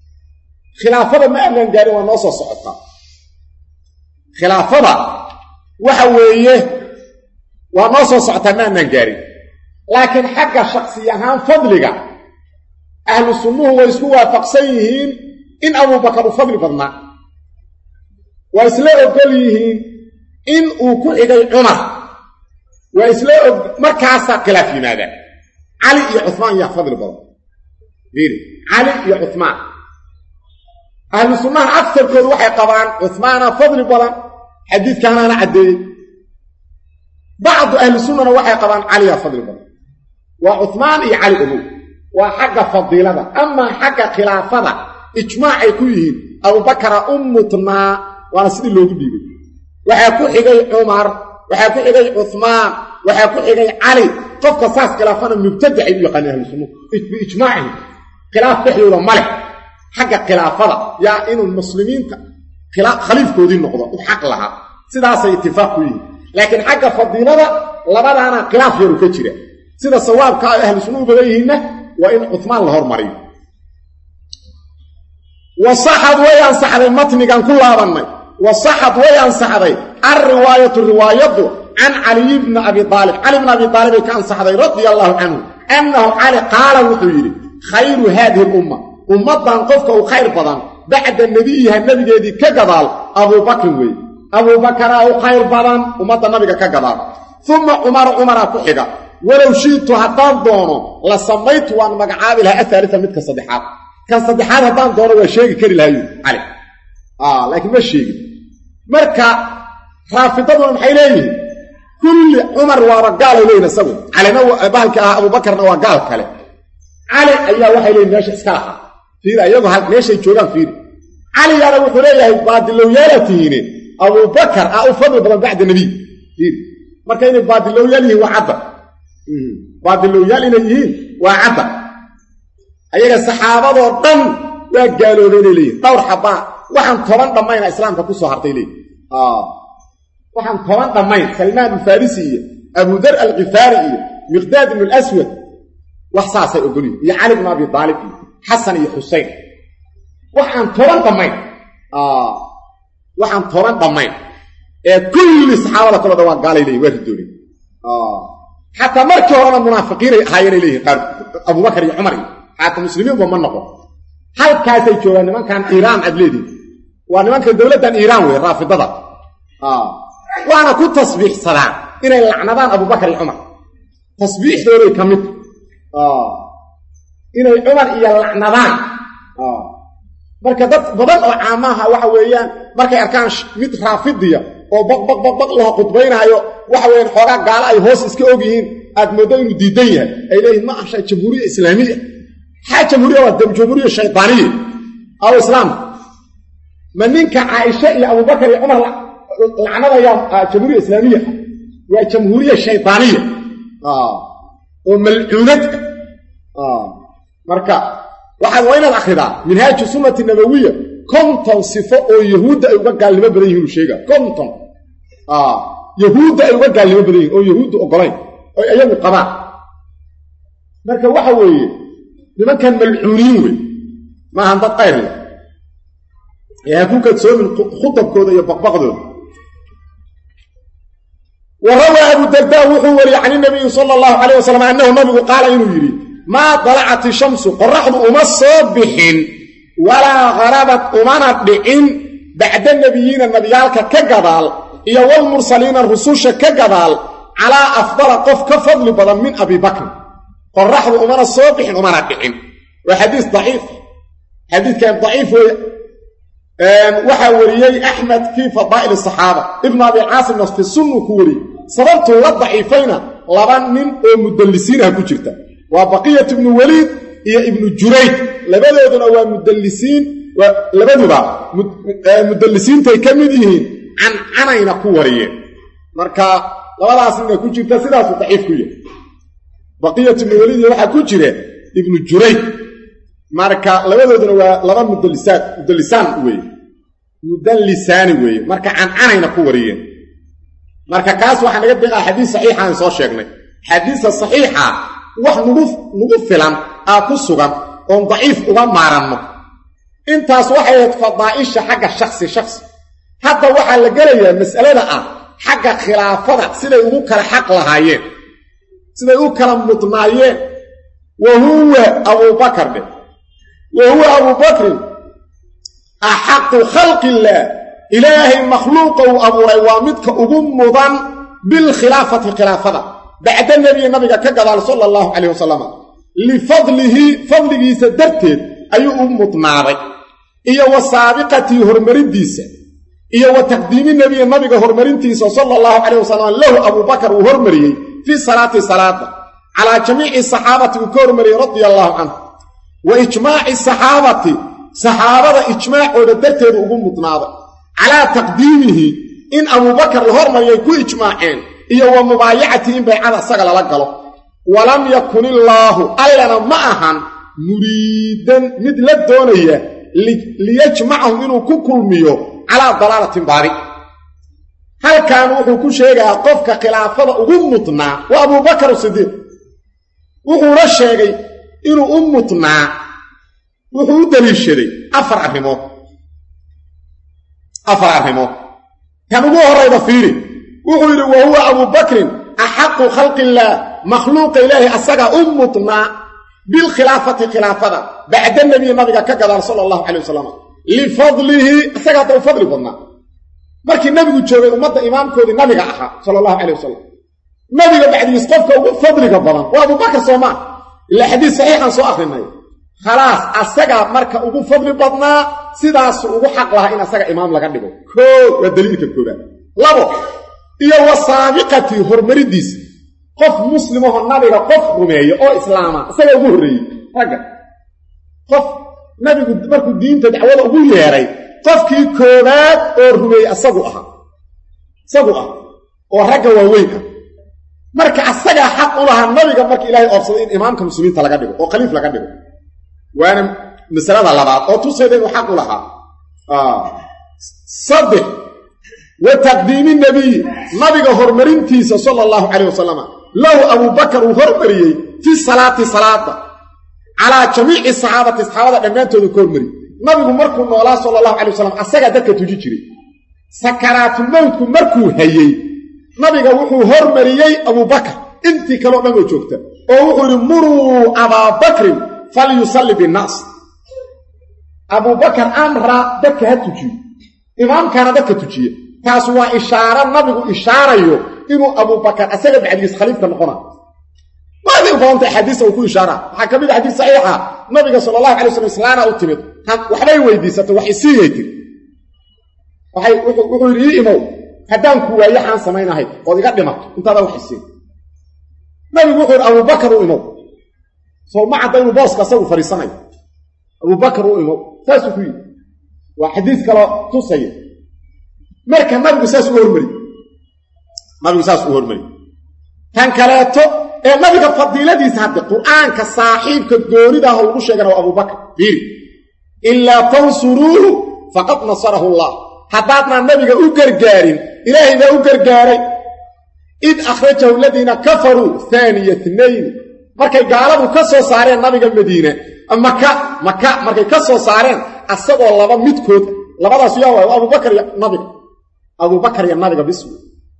[SPEAKER 1] خلافة ما أمن جاري ونص صعطة خلافة waxa weeye waa noo soo socotaa maanaan gaarin laakiin xagga shakhsi ahaan fadliga ahlu sunnuhu way isku waafaqsan yihiin in abubakar uu fadli badnaa waa isla ogol yihiin in uu ku xigay cumar waa isla markaasaa khilaaf yimaada cali iyo cuthmaan yaa fadli badan cali iyo cuthmaan ahlu sunnaha agsarkoodu waxay qabaan cuthmaana fadli badan xadiidkaanaana caddeeyey bacdu ahlu sunnana waxay qabaan caliyaa fadli badan waa cuthmaan iyo cali ogow waa xagga fadiilada amaa xagga khilaafada ijmaacay ku yihiin abubakara u mutnaa waana sidii loogu dhiibay waxaa ku xigay cumar waxaa ku xigay cuthmaan waxaa ku xigay cali qofka saas khilaafana mubtadacay u yaqaaneen ahlu sunnuhu biijmaacihi khilaaf dhexdooda male xagga khilaafada yaa inuu muslimiinta khaliifkoodii noqdo u xaq lahaa sidaasay itifaaq ku yihiin laakiin xagga fadiilada labadaana khilaaf yaru ka jira sida sawaabka ay ahlu sunnuhu badan yihiinna waa in cuthmaan la hormariyo wasaxad way ansaxday matnigan ku laabannay wasaxad way ansaxday alriwaayatu riwaayaddu can caliy bni abi aalib cali bni abi aalibay ka ansaxday radia allaahu canhu annahu cali qaala wuxuu yidhi khayru haadihi lumma ummaddan qofka uu khayr badan bacda nebiyiha nebigeedii ka gadaal abuubakrin weeye abuubakaraa u khayr badan ummadda nabiga ka gadaal uma cumaraa ku xiga walow shiitu haddaan doono la samaytu waan magacaabi lahaa athaalita midka saddexaad kan saddexaad haddaan doono waa sheegi kari lahayu cali laakiin ma sheegin marka raafidaduna maxay leeyihiin kulli cumar waaba gaalay leeyihin isagu calina bahalka ah abuubakarna waa gaal kale cali ayaa waxay leeyihin meesha iska lahaa fiir iyagoo meeshay joogaan fiir caligaana wuxuu leeyahay baadilowyaala tihiine abubakar u fadli badan bacda nebiy fiir marka inay baadilowyaal yihiin waa cadda baadilowyaal inay yihiin waa cadda ayaga saxaabadoo dhan waa gaaloobay inay leeyihin dhowr xabaa waxaan 10 dhammayna islaamka ku soo hartay leeyihin waxaan 10 dhammayn salmaan alfarisi iyo abudar alghifaari iyo miqdaad ibn alaswad wax saasay ogoliin iyo cali ibn abi aalib iyo xasan iyo xuseyn waxaan 10 dhammayn waxaan 10 dhammayn ee kulli saxaabada kale waa gaalay leeyihin waa ridoonay xataa markii horena munaafiqiinay ahaayeen leeyihin qaar abubakar iyo cumar xataa muslimiinba ma noqon halkaasay joogaan nimankan iiraan adleedii waa nimanka dowladdan iiraan wey raafidada waana ku tasbiixsadaan inay lacnadaan abubakar iyo cumar tasbiixdooday ka mid inay cumar iyo lacnadaan marka dad badan oo caamaha waxa weeyaan markay arkaan mid raafidiya oo baq laho khudbaynaayo waxa weeyaan xoogaa gaala ay hoos iska og yihiin aad mooddo inuu diidan yahay ay leeyihin ma asha jamhuuriya islaamiya xaa jamhuuriya waa jamhuuriya shaydaaniya aw islaam ma ninka caaisha iyo abubakar iyo cumar lacnadaya jamhuuriya islaamiya waa jamhuuriya shaydaaniya oo malcuunad marka waxaad waa inaad akhridaa minhaaju sunnati nabawiya 50 sifo oo yahuudda ay uga gaalnimo badan yihiin uu sheegaa 50 yahuudda ay uga gaalnimo badan yihiin oo yahuuddu ogolayn oo ayagu qabaan marka waxa weeye nimankan malcuuniin wey maahan dad qayr leh ee ku kadsoomin khutabkooda iyo baqbaqdooda وروى أبو الدرداء وحوري عن النبي صلى الله عليه وسلم أنه نبي قال إنه يري ما طلعت الشمس قرحض أما الصبح ولا غربت أمانة بإن بعد النبيين النبيالك كقبال إيا والمرسلين الرسوش كقبال على أفضل قف كفضل بضم من أبي بكر قرحض أمانة الصبح أمانة بإن وحديث ضعيف حديث كان ضعيف وحوريي أحمد في فضائل الصحابة ابن أبي عاصم في السنة كوري صبرت للضعيفين لبان من مدلسينها كجرتا وبقية ابن وليد هي ابن جريج لبدودنا هو مدلسين ولبدوبا مدلسين تيكمديهين عن عنين كوريين marka labadaas inay ku jirta sidaas daciif ku yahay baqiyat ibn walid waxa ku jira ibn jurayj marka labadooduna waa laba mudallisaan weeye marka canayna ku wariyeen marka kaas waxa naga deeqa xadiis saxiix aan soo sheegnay xadiis saxiixa wax nugu filan ku sugan oo daciif uga maaranno intaas waxay fadaaisha xagga shakhsi hadda waxa la galayaa mas'alada xagga khilaafada siday ugu kala xaq lahaayeen siday u kala mudnaayeen wa huwa abubakar wa huwa abubakr axaqu khalqillah ilaahay makhluuqa uu abuuray waa midka ugu mudan bilkhilaafati khilaafada bacda nabiga ka gadaal sallallahu alayhi wasallam lifadlihi fadligiisa darteed ayuu u mudnaaday iyo wasaabiqati hormarintiisa iyo wa taqdiimi nabiga hormarintiisa sallallahu alayhi wasallam lahu abubakar uu hormariyay fi salati salata ala jami'i sahabati uu hormariyay radiyallahu anhu wa ijmaa'i sahabada ijmaacooda darteed ugu mudnaaday ala taqdiimihi in abubakar la hormariyay ku ijmaaceen iyo wa mubaayacati in bay'ada asaga la galo walam yakun illahu allana ma ahan muriidan mid la doonaya liyajma'ahum inuu ku kulmiyo ala dalalatin baari halkan wuxuu ku sheegaa qofka khilaafada ugu mudnaa wa abubakar siddiq wuxuu la sheegay inuu u mudnaa wuxuu u daliishaday afar arrimood kan ugu horeyda fiiri wuxuu yidhi wa huwa abubakrin axaqu khalqillah makhluuqa ilaahi asaga u mudnaa bilkhilaafati khilaafada bacda nabiga ka gadaal sallallahu alayhi wasallam lifadlihi asaga uu fadli badnaa markii nabigu joogay ummadda imaamkoodii nabiga ahaa sallallahu alayhi wasallam nabiga bacdiis qofka ugu fadliga badan waa abubakar soomaa ila xadiis saxiixan soo akhrinay khalaas asaga marka ugu fadli badnaa sidaas ugu xaq lahaa in asaga imaam laga dhigo waa daliilka koobaad labo iyo wasaabiqati hormaridiisa qof muslim oo nabiga qof rumeeyo oo islaama asaga ugu horeeyay ragga qof nabigu markuu diinta dacwada ugu yeeray qofkii koobaad oo rumeeyay asagu ah oo ragga waaweyn ah marka asaga xaq u lahaa nabiga marka ilaahay oobsaday in imaamka muslimiinta laga dhigo oo khaliif laga dhigo waana masalada labaad oo tusayda inuu xaq u lahaa saddex wa taqdiimi nabiga hormarintiisa sallallahu alayhi wasallam lahu abubakar uu hormariyey fi salaati salaada calaa jamiici saxaabati saxaabada dhammaantooda ka hormariyey nabigu markuu noolaa sallallahu alayhi wasallam asaga dadka tuji jiray sakaraatul mawtku markuu hayay nabiga wuxuu hormariyey abubakar intii kaloo dhan oo joogta oo wuxuu yidhi muruu ababakrin falyusalli binnaas abubakar amra dadka ha tujiyo imaamkana dadka tujiye taas waa ishaaro nabigu ishaarayo inuu abubakar asaga bacdiis khaliifka noqona waadi faanta xadiis uu ku ishaara waxa kamid xadiis saxiixa nabiga sallallahu alayhi wasallam islaana u timid waxbay weydiisatay wax isiiyay tir wuxuu yiri imow haddaan ku waayo xaan samaynahay oo iga dhimato intaada wax isiin nabigu wuxuu abubakar u imow soo ma cadaynu booska asagu fariisanay abubakar u imow saasu ku yiri waa xadiis kale tusay marka nabigu saas u hormari tan kaleeto ee nabiga fadiiladiisa hadda quraanka saaxiibka goonida ah lagu sheegana waa abubakar fiiri illa tansuruhu faqad nasarahu allah hadaadna nabiga u gargaarin ilaahay baa u gargaaray id akhrajahu alladina kafaru thaniya ithnayn markay gaaladu ka soo saareen nabiga madiina maka markay ka soo saareen asagoo laba midkood labadaas yaa waa abubakar iyo nabiga bismi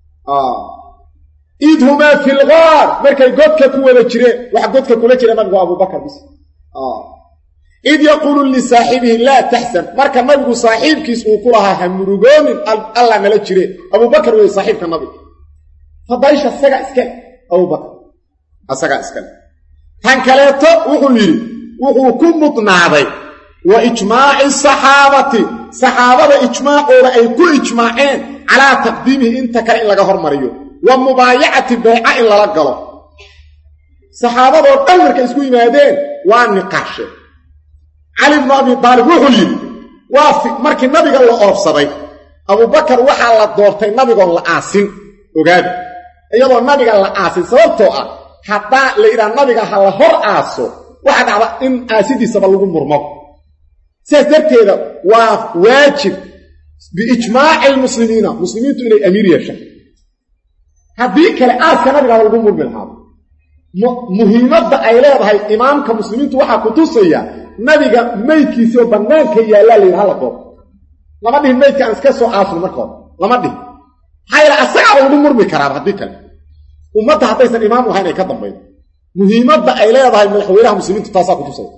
[SPEAKER 1] idhuma fil ghar markay godka ku wada jireen wax godka kula jira nabigu abubakar bismi id yaqulu li saahibihi la tahsan marka nabigu saaxiibkiis uu ku lahaa hamurugoonin alla nala jire abubakar way saaxiibka nabiga fadaysha asaga iska abubakar asaga iska tan kaleeto wuxuu yiri wuxuu ku mudnaaday wa ijmaa'i saxaabada ijmaacooda ay ku ijmaaceen ala taqdiimihi inta kale in laga hormariyo wa mubaayacati bay'a in lala galo saxaabadoo dhan markay isku yimaadeen waa niqaashe Ali ibn Abi Talib wuxuu yiri waa markii nabiga la oobsaday abubakar waxaa la doortay nabigoon la aasin ogaad iyadoo nabiga la aasin sababtoo ah hadaa la yiraahdo nabiga ha la hor aaso waxa dhacda in aasidiisaba lagu murmo سيدرتيدا واجب بإجماع المسلمين إلى أمير يشاء هذيك الآس كان نبي على الجمهور من هذا مهمة أيلاد هاي إمام كمسلمين توحى كتوسية نبي ميت يسوي بنان كي يلا لي هذا قب لما ده ميت كان سكسو آسر مكان لما ده hayra asaga lagu murmi karaa hadii kale ummadda hadaysan imaam u ahayn ay ka dambeeyaan muhiimadda ay leedahay madaxweynaha muslimiintu taas ku tusay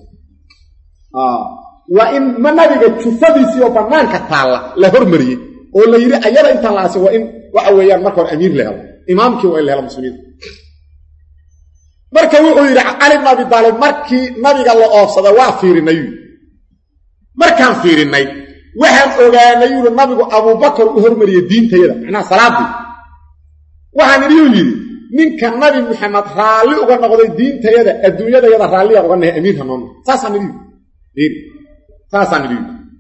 [SPEAKER 1] waa in nabiga jufadiisii oo banaanka taala la hormariyay oo la yiri ayada inta la aasay waa in waxa weeyaan marka hore amiir leeyahay imaamkii waa in la helo muslimiinta marka wuxuu yiri Ali ibn Abi Talib markii nabiga la oofsaday waa fiirinay markaan fiirinay waxaan ogaanay inuu nabigu Abu Bakar u hormariyay diintayada macna salaadii waxaan yiri ninka nabi Muhammad raali uga noqday diintayada adduunyada yada raali uga nahay amiirka noon saasaan yiri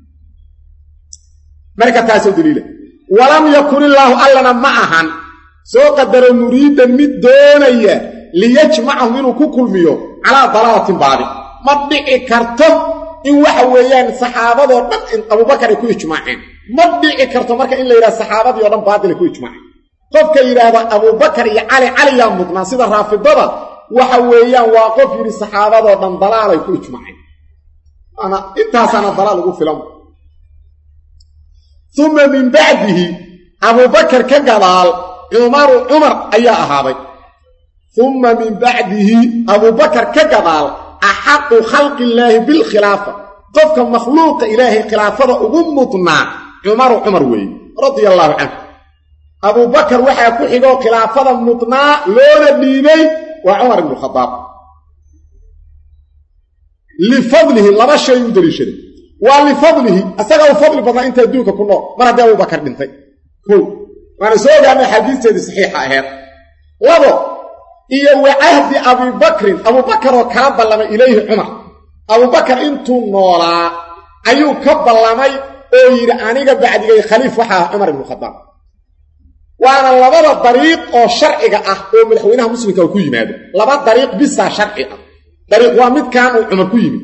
[SPEAKER 1] marka taas oo daliila walam yakun illahu allana ma'ahan soo qadaro muriidan mid doonaya liyajma'ahum inuu ku kulmiyo ala dalalatin baadi ma dhici karto in waxa weeyaan saxaabadoo dhan in Abu Bakar ay ku ijmaaceen ma dhici karto marka in la yiraahdo saxaabadii oo dhan baadil ku ijmaaceen qofka yiraahdo Abu Bakar iyo Ali yaa mudnaa sida raafidada waxa weeyaan waa qof yiri saxaabadoo dhan dalaalay ku ijmaaceen ana intaasana dalaal ugu filan thumma min ba'dihi Abu Bakar ka gadaal Umar ayaa ahaaday thumma min ba'dihi Abu Bakar ka gadaal أحق خلق الله بالخلافة قفك مخلوق إلهي خلافة أغمتنا عمر وي رضي الله عنه أبو بكر وحا كحيقو خلافة مطنا لولا ديني وعمر بن الخطاب لفضله لما شيء يدري شري ولفضله أسأله فضل فضل أنت يدوك كله مرة دي أبو بكر بنتي كل وانا سوى عن حديث تدي صحيحة أهير لابو iyo wa'ahdi Abu Bakr oo ka ballamay ilayhi Umar Abu Bakr intuu noolaa ayuu ka ballamay oo yiri aniga bacdigay khaliif waxa Umar ibn Khattab waana labada dariiq oo sharciga ah oo madaxweynaha muslimka ku yimaado laba dariiq bisa sharci ah dariiq waa mid kaan uu Umar ku yimid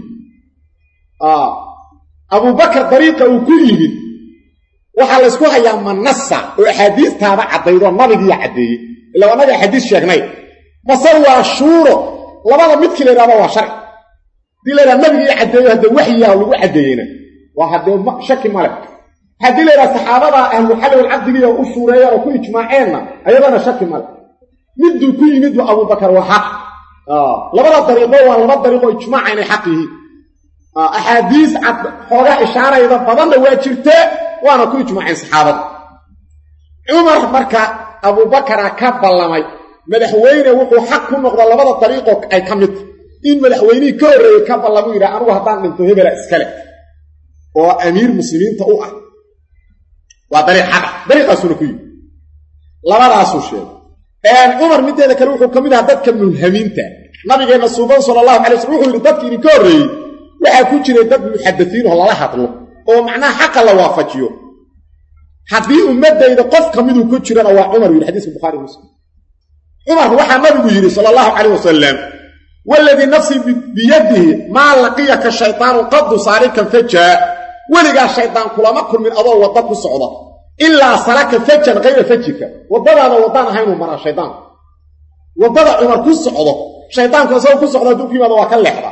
[SPEAKER 1] Abu Bakr dariiqa uu ku yimid waxa la isku hayaa manassa oo ahadiistaaba cadaydo nabiga cadeeyay ilaa nabiga hadiis sheegnay masawaa shuuro labada mid kale raaba waa sharci dilada nabiga cadeeyo hada waxiya lagu cadeeyna waa hada shaki male hadii la saxaabada ahlu xal wal aqdiga oo shuureeyo oo ku ijmaaceena ayadana shaki male middu ku yimid Abu Bakar waa xaq labada dariiqo waa laba dariiqo ijmaac ay xaqi ahadiis cad xoga ishaarayda badan waa jirtay waana ku ijmaaceen saxaabada Umar marka Abu Bakar ka ballamay madaxweyne wuxuu xaq ku noqdo labada dariiqo ay kamid in madaxweyne ka horeeyay ka ballamo ira anigu hadaan dhinto hebel iskale oo amiir muslimiinta u ah waa dariiq xaq dariiqaasuna ku yimid labadaas uu sheegay Umar mideeda kale wuxuu kamid ahaa dadka mulhamiinta nabigeena sallallahu alayhi wasallam wuxuu yiri dadkii ka horeeyay waxa ku jiray dad muhaddisiin oo la hadlo oo macna xaq la waafajiyo hadii ummadayda qof kamid uu ku jirana waa Umar yiri xadiiska Bukhari Muslim عمر وحا نبي يري صلى الله عليه وسلم والذي نفسي بيده ما لقيك الشيطان قد صارك فجأة ولقى الشيطان كل ما كل من أضوء وضبك الصعودة إلا صارك فجأة غير فجك وضبع وضعنا هينه مرى الشيطان وضبع عمر كل الصعودة الشيطان كل سوى كل الصعودة دوك فيما ضوى كل لحظة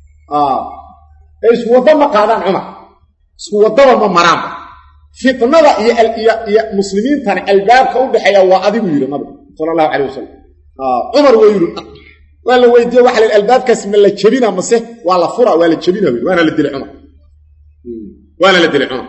[SPEAKER 1] إيش وضبع قادان عمر وضبع من مرام فتنة يا مسلمين كان الباب كون بحياة وأذيب يري النبي صلى الله عليه وسلم عمر ويقول ولا ويدي واحد الالباب كاسم لا جبينا مسه ولا فرع ولا جبينا وانا اللي دلي عمر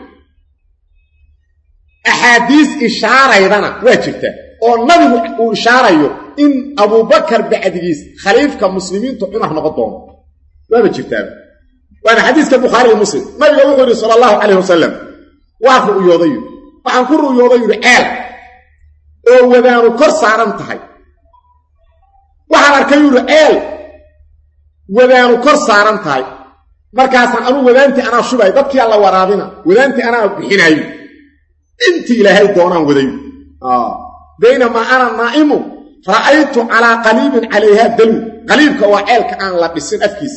[SPEAKER 1] احاديث اشاره ايضا واجبته او النبي اشاره ان ابو بكر بعديس خليفه المسلمين عمر نقدون ولا جبته وانا حديث البخاري ومسلم ما يقول صلى الله عليه وسلم واحد يوضي وعن كل يوضي عال oo wadaanu kor saaran tahay waxaan arkay uu wadaanu kor saaran tahay markaasan anu wadaanti ana shubay dadkii alla waraabina wadaanti ana bixinayo intii ilaahay doonaan wadayo بينما أنا نائم رأيت على قليب عليها دلو قليبك وعيلك أن لا بسين أفكيس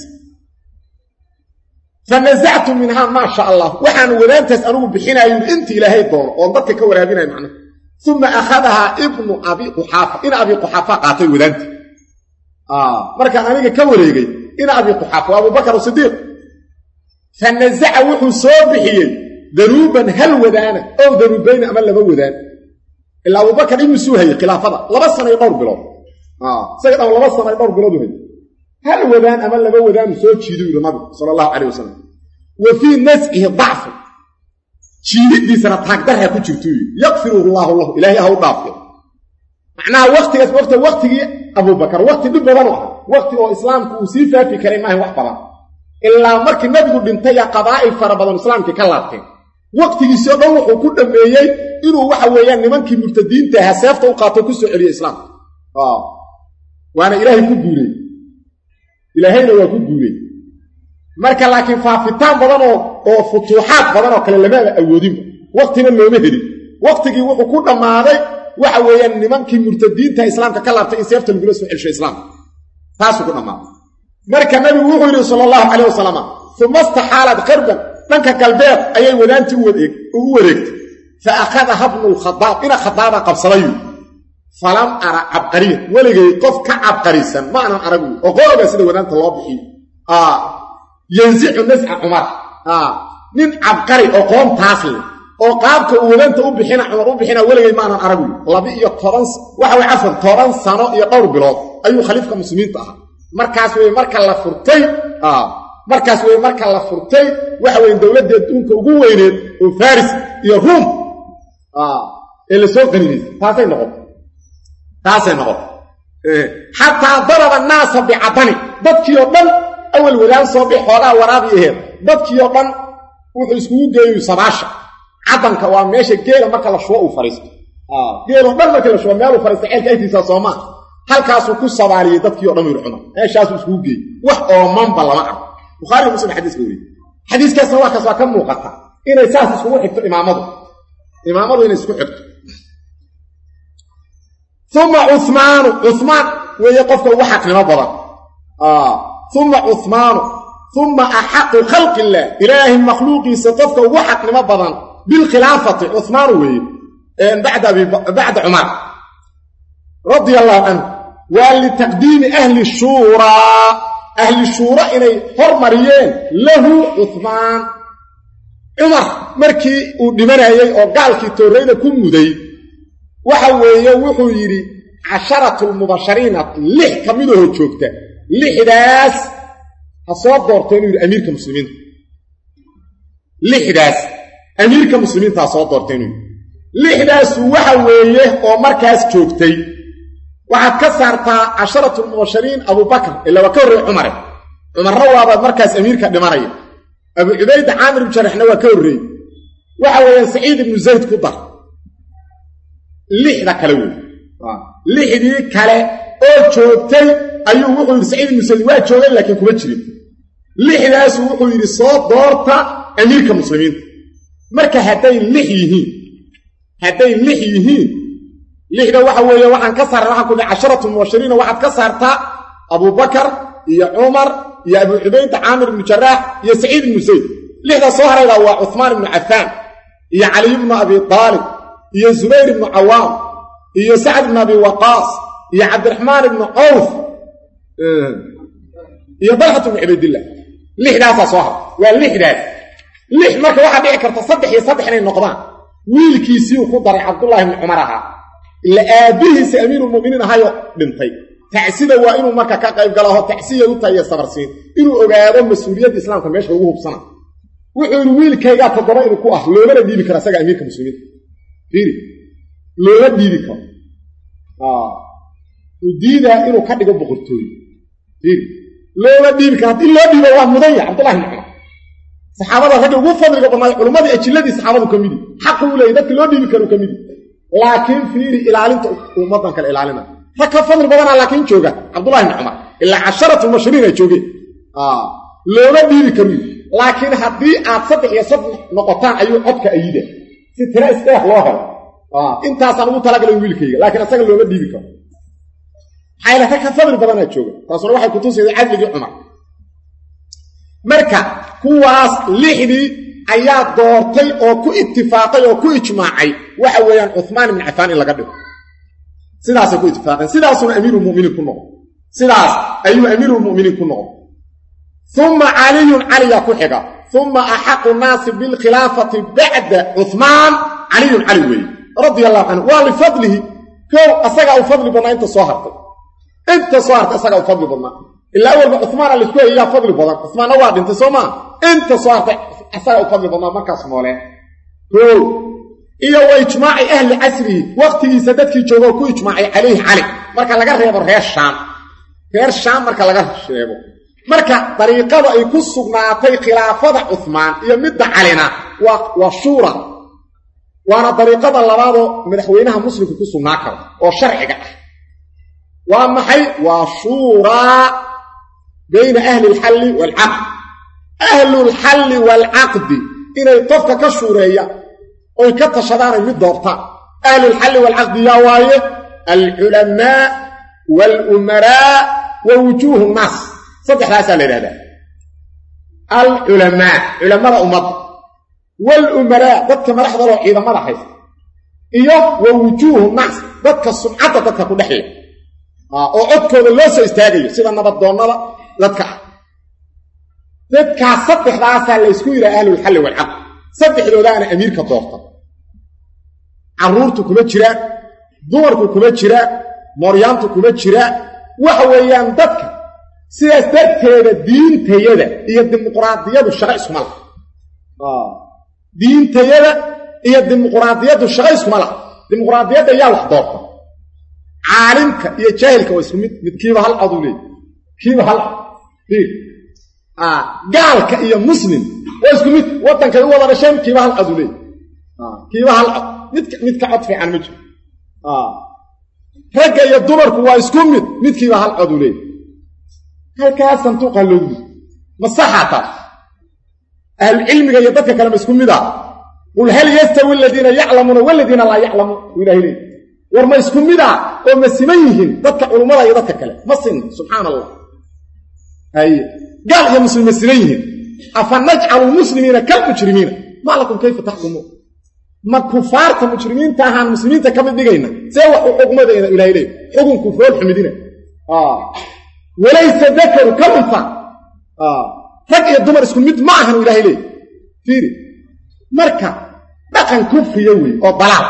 [SPEAKER 1] فنزعت منها ما شاء الله وحن ولان تسألوه بحين أيون أنت إلهي دور وانضبك كورابين معنا ثم أخذها ابن أبي قحافة إن أبي قحافة قاتل ولانت مركا أنيك كوريجي إن أبي قحافة وأبو بكر الصديق فنزع وحو صوبحي ذنوبا هل ودانا أو ذنوبين أمل لما ودان إلا أبو بكر إبن سوهي خلافة لبسنا يدور بلاد سيد أو لبسنا يدور بلاد هل ودان أمل لبا ودان سوى تشيدو النبي صلى الله عليه وسلم وفي نزعه ضعف شيء دي سنة تقدرها كتشرتوي يغفره الله إلهي هو ضعفه معناها وقت أبو بكر وقت دب بلانوها وقت إسلام كوسيفة في كلمة وحبلا إلا مرك النبي بنتي قضائي فربضان إسلام كاللاتين وقت يسيطوح وكل ميهي إنه وحويان نمانك مرتدين تهسافته وقاتل كسو علي إسلام وأنا إلهي كبوري إلهينا وكبوري marka laakiin faafitaan badan oo futuuxaad badan oo kale lama awoodin waqtina looma helin waqtigii wuxuu ku dhamaaday waxa weeyaan nimankii murtadiinta islaamka ka laabtay in seefta lagu soo celshay islaam taas ku dhamaaday marka nabigu wuxuu yiri sallallahu alayhi wasallam thumma istahalat qarban danka qalbeed ayay wadaantii u wareegtay fa akhadha ibn al-khattab ina khataba qabsaday falam ara abqari waligay qof ka abqarisan ma ana aragu oo qooga sida wadaanta loo bixiyo ينزع النزع عمر من عبقري او قوم تاسل او قابك ودانت او بخينا عمر او بخينا ولغي ما انا عربي لبي iyo 10 waxa way afar 10 sano iyo dhowr bilood ayuu khaliifka muslimiinta ah markaas way marka la furtay waxa way dawladda adduunka ugu weyneed oo Faris iyo Rum ee soo qaniis taasay noqon hatta daraba الناس بعدني dadkii oo dhan أول ولان صوبي حوغا ورابيه dadkii oo dhan wuxuu isku geeyay sabaasha cadanka waa meesha geela marka la shuo u fariisto geelo dhan marka la shuo meel u fariisto ceelka intiisa Soomaa halkaas uu ku sabaariyay dadkii oo dhan uu cuno meeshaas isku geeyay wax oo manba lama arko Bukhari Muslim xadiiska wari xadiiskaasna waa kaas waa ka muuqata inay saas isku xigto imaamadu inay isku xigto ثم عثمان ويقف waxa qiimo badan ثم عثمان ثم أحق خلق الله إله مخلوقي ستفك وحق لما بضان بالخلافة عثمان وي بعد عمر رضي الله عنه ولتقديم أهل الشورى إلي فرمريين له عثمان عمر مركي ودمنا يي وقال كي تورين كم مدي وحو يري 10 المبشرين لح كميده جوجته لحداس أصاب دورتين أمير كمسلمين لحداس أمير كمسلمين تصاب دورتين لحداس وحويه ومركز جوجتي وحد كسرتا 10 المبشرين أبو بكر إلا وكر عمر روى مركز أمير كدماري أبو عبيد عامر بن شرحنا وكر وحويه سعيد بن زيد كبر لحدا كلو لحدي كله أو جوجتي ayuu wuxuu yiri Saciid Musawi waa joogay laakiin kuma jirin lixdaas wuxuu yiri soo doorta amiirka muslimiinta marka haday lix yihiin lixda waxa weeye waxaan ka saaray waxaan ku dhigay 10 mubashiriin waxaad ka saartaa Abu Bakar iyo Umar iyo Abu Ubayd Amir ibn Jarrah iyo Saciid Musawi lixda soo harayda waa Uthman ibn Affan iyo Ali ibn Abi Talib iyo Zubayr ibn Awam iyo Sa'd ibn Abi Waqqas iyo Abdurrahman ibn Auf iyo Talha ibn Ubaydillah lixdaas soo har waa lixdaas lix marka waxa dhici karta 3 iyo 3 inay noqdaan wiilkiisii uu ku daray Abdullah ibn Umar aha ila aabihiisa amiirul mu'miniin ahayo dhintay tacsida waa inuu marka ka qayb galo tacsiya u tahay sabarsiin inuu ogaado mas'uuliyadda islaamka meesha ugu hubsana wuxuu wiilkayga toddoba inuu ku ah loona dhiibi kara asaga amiirka muslimiinta fiiri loona dhiibi karo udiida inuu ka dhigo boqortooy fiiri loona dhiibi kara hadii loo dhiibo waa mudan yahay Abdullah ibn Umar saxaabada rag ugu fadliga badnaa culimadii ajilladii saxaabadu kamidi xaq u leeyahay dadka loo dhiibi karo kamidi laakiin fiiri ilaalinta ummadan kale ilaalina raka fadli badana laakiin jooga Abdullah ibn Umar illa 10 mubashiriin ay joogeen loona dhiibi karo laakiin hadii aad 3 iyo 3 noqotaan ayuu codka ayida si tira istaah loo helo intaas aan ugu talagalay wiilkayga laakiin asaga looma dhiibi karo hayla raka fadli badana jooga taasoo waxay ku tusayday cadligii Umar marka kuwaas lixdii ayaa doortay oo ku ittifaaqay oo ku ijmaacay waxa weeyaan Uthman ibn Affan in laga dhigo sidaas ku ittifaaqay sidaasuna amiirul mu'miniin ku noqon sidaas ayuu amiirul mu'miniin ku noqon thumma Ali ku xiga thumma ahaqu an-nas bil khilafati ba'da Uthman Ali way radiyallahu anhu wa li fadlihi kow asaga u fadli badnaa inta soo hartay asaga u fadli badnaa ilaa walba Uthman al-isku ayaa fadli badan Uthman waa dhintay Soomaa inta soo hartay asaga u fadli badnaa markaas noolee kow iyo wa ijmaaci ahli asri waqtigiisa dadkii joogo ku ijmaacay calayhi cali marka laga reebo reer Shaam marka laga sheego marka dariiqada ay ku sugnaatay khilaafada Uthman iyo midda Calina waa shura waana dariiqada labaad oo madaxweynaha muslimku ku sugnaa karo oo sharciga ah waa maxay waa shura bayna ahli al-hal wal-aqd ahli al-hal wal-aqd inay qofka ka shureeya oo ka tashadaan mid doorta ahli al-hal wal-aqd ya waaye al-ulama wal-umara wa wujuh an-nas saddexdaas la yiraahdaa al-ulama ulamada ummad wal-umara dadka madaxda oo ciidamada haysta iyo wa wujuh an-nas dadka sumcada dadka ku dhaxeeya oo codkooda loo soo istaagayo sida nabaddoonnada dadka saddexdaas la isku yiraahdaa ahlul hal wal aqd saddexdoodaana amiirka doorta caruurtu kuma jiraan dumarku kuma jiraan mooryaantu kuma jiraan waxa weeyaan dadka sidaas darteeda diintayada iyo dimuqraadiyadu shaqo isma laha diintayada iyo dimuqraadiyadu shaqo isma laha dimuqraadiyada yaa wax doorta caalimka iyo jaahilka waa isku midkiiba hal cod u leeyahay kiiba hal gaalka iyo muslim waa isku mid wadanka u wada dhashay kiiba hal cod u leeyahay kiiba hal midka cod fiican ma jiro ragga iyo dumarku waa isku midkiiba hal cod u leeyahay halkaas santuuqa loogu masaxata al-ilmiga iyo dadka kale isku mid ah qul hal yastawi alladina ya'lamuna wal ladina la ya'lamun ilaahi war ma isku mid ah oo ma siman yihiin dadka culimada iyo dadka kale ma sin subhanallah ay gal ya muslimin siman yihiin afa naj'alu muslimina kal mujrimina ma lakum kayfa tahkumu ma kufaarta mujrimiinta ahaan muslimiinta kamid dhigayna see wax xukumada ilaahi xukunku fool xumidina walaysa dhakaru kalfa rag iyo dumar isku mid ma ahan ilaahi leey fiiri marka dhaqan kufriyo weey oo balaal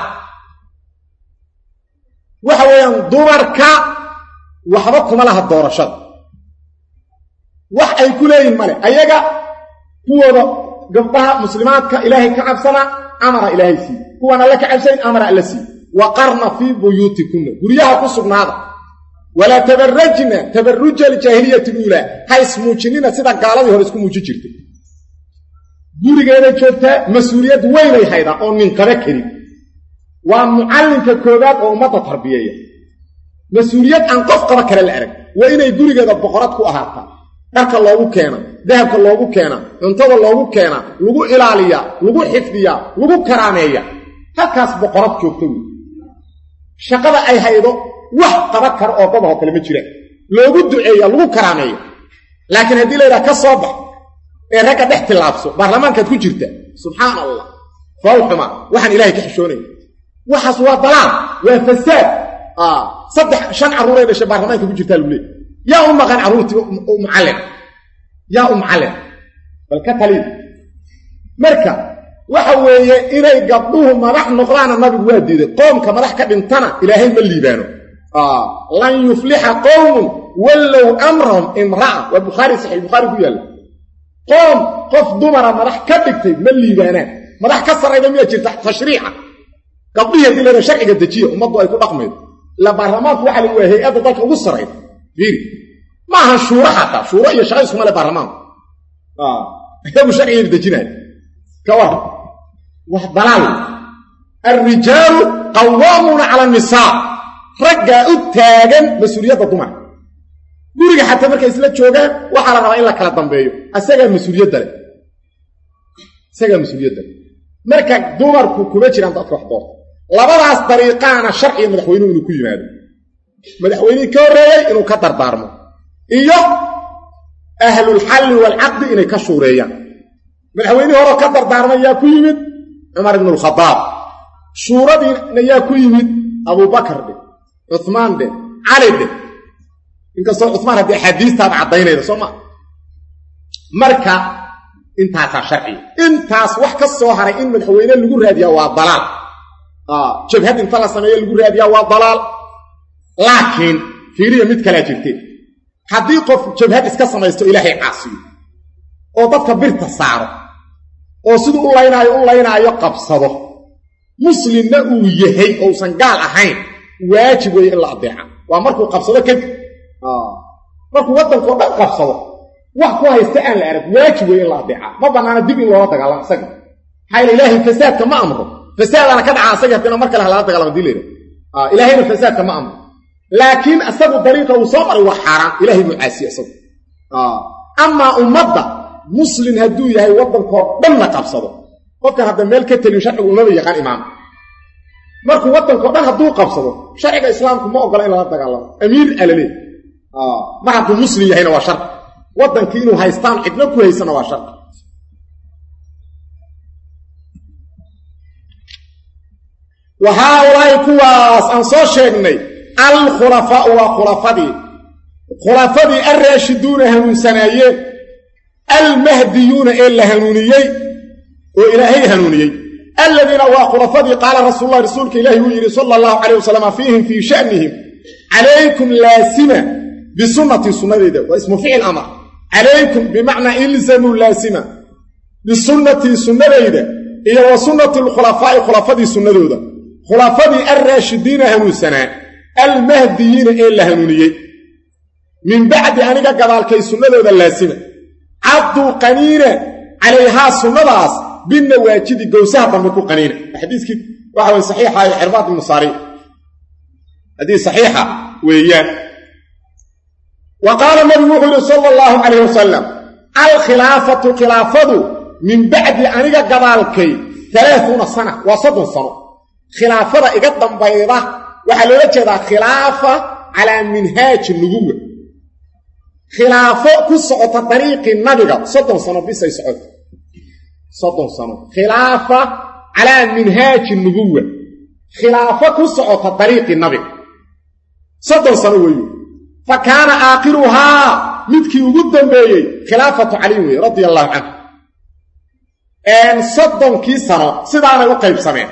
[SPEAKER 1] waxa weeyaan dumarka waxba kuma laha doorashada wax ay ku leeyihiin male ayaga kuwada gabdhaha muslimaadka ilaahay ka cabsana amara ilaahay si kuwana la ka cabsayn amara alla si wa qarna fi buyutikunna guriyaha ku sugnaada wala tabarrajna tabarruj al-jahiliyyah al-ula hays muujinina sida gaaladii hore isku muujin jirtay gurigeeda joogta mas'uuliyad weyn ay hayda oo nin kale kari waa muallimka koobaad oo umada tarbiyeeya mas'uuliyad aan qof qaba kale la arag waa inay gurigeeda boqorad ku ahaataa dharka loogu keena dahabka loogu keena cuntada loogu keena lagu ilaaliya lagu xifdiya lagu karaameeya halkaas boqorad joogto shaqada ay haydo wax qaba kar oo dad kale ma jiraan loogu duceeyo lagu karaameeyo laakiin hadii la yiraahdo ka soo bax ee ragga dhex tilaabso baarlamaanka ku jirta subhanallah fawxuma waxaan ilaahay ka xishoonay waxaas waa dalaal waa fasaad saddex shan caruuray dhashay baarlamaanka ku jirta lulee yaa u maqan caruurti muallim bal ka taliin marka waxa weeye inay gabdhuhu madax noqdaan nabigu waa diiday qoomka madax ka dhintana ilaahay ma liibaano lan yufliha qawmun wallow amrahum imra'a wa bukhari sahih bukhari ku yaala qof dumara madax ka dhigtay ma liibaanaan madax ka sarayda miya jirta tashriica gabdhihi hadii la sharciga dejiyo ummaddu ay ku dhaqmaydo la baarlamaanku waxa lagu yahay hay'adda dalka ugu sarayda fiiri ma aha shuura iyo shaqo isma le baarlamaanku ayagu sharciga dejinay كوار وضلال الرجال قوامون على النساء رجع التاجن مسؤولية الضمع guriga xataa markay isla joogaan waxa la rabaa in la kala dambeeyo asaga mas'uuliyadda marka dumarku kuma jiraan dadka wax doorta labadaas dariiqaana sharci madaxweynuhu inuu ku yimaado madaxweynuhu ka horeeyay inuu ka dardaarmo iyo ahlul hal wal aqd inay ka shuureeyaan madaxweynuhu hore ka dardaarmay yaa ku yimid Umar ibn al-Khattab shuuradii yaa ku yimid Abu Bakr Uthman Ali inkastoo Uthman hadii xadiistaad cadaynaydo Soomaa marka intaas sharci intaas wax ka soo haray in madaxweyne lagu raadiyo waa dalaal jabhad inta la sameeyo lagu raadiyaa waa dalaal laakiin fiiriya mid kala jirtay haddii qof jabhad iska samaysto ilaahay caasiyo oo dadka birta saaro oo siduu u laynaayo qabsado muslimna uu yahay oo san gaal ahayn waajib weeye in la adeeca waa markuu qabsado kadib markuu waddanko dhan qabsado wax ku haysta aan la arag waajib weeye in la adeeca ma bannaana dib in loola dagaalamo isaga maxaa ilaahay fasaadka ma amro fasaadana ka dhaca asaga haddana mar kale lala dagaalamo dileeda ilaahayna fasaadka ma amro laakiin asagu dariiqa uu soo maray waa xaaraan ilaahay buu caasiye isagu amaa ummadda muslim hadduu yahay waddankoo dhanna qabsado qofkan hadda meel ka teliyo sharcigu umaba yaqaan imaam markuu waddankoo dhan hadduu qabsado sharciga islaamku ma ogola in lala dagaalamo amiir alale mar hadduu muslim yahayna waa sharci waddankii inuu haystaan cidna ku haysana waa sharci wa haaulaahi kuwaas aan soo sheegnay alkhulafaau waa khulafadii alraashiduuna hanuunsanaayeen almahdiyuuna ee la hanuuniyey oo ilaahay hanuuniyey aladiina waa khulafadii qaala rasuululahi rasuulka ilaahi wuu yidhi sala allahu calayh wasalam fiihim fii sha'nihim calaykum laasima bisunnatii sunnadeyda waa ismu ficil amar calaykum bimacnaa ilzamuu laasima bisunnatii sunnadeyda iyo wa sunnati alkhulafaa'i khulafadii sunnadooda khulafadii alraashidiina hanuunsanaa almahdiyiina ee la hanuuniyey min bacdi aniga gadaalkay sunnadooda laasima cadduu qaniina calayhaa sunnadaas binawaajidi gowsaha dambe ku qaniina xadiiskii waxa way saxiixa ee xirbaad ibnu saari xadiis saxiixa weeyaan wa qaala nabigu wuxuu yidhi sala allahu calayh wasalam alkhilaafatu khilaafadu min bacdi aniga gadaalkay 30 sana waa 30 sano khilaafada iga dambayda waxaa loola jeedaa khilaafa calaa minhaaji nubuwa khilaafo ku socota dariiqii nabiga 30 sano bisay socoto 30 sano khilaafa calaa minhaaji nubuwa khilaafo ku socota dariiqii nabiga 30 sano weeyo fa kaana aakhiruhaa midkii ugu dambeeyey khilaafatu cali weeye radia allahu canhu 30kii sano sidaanay u qaybsameen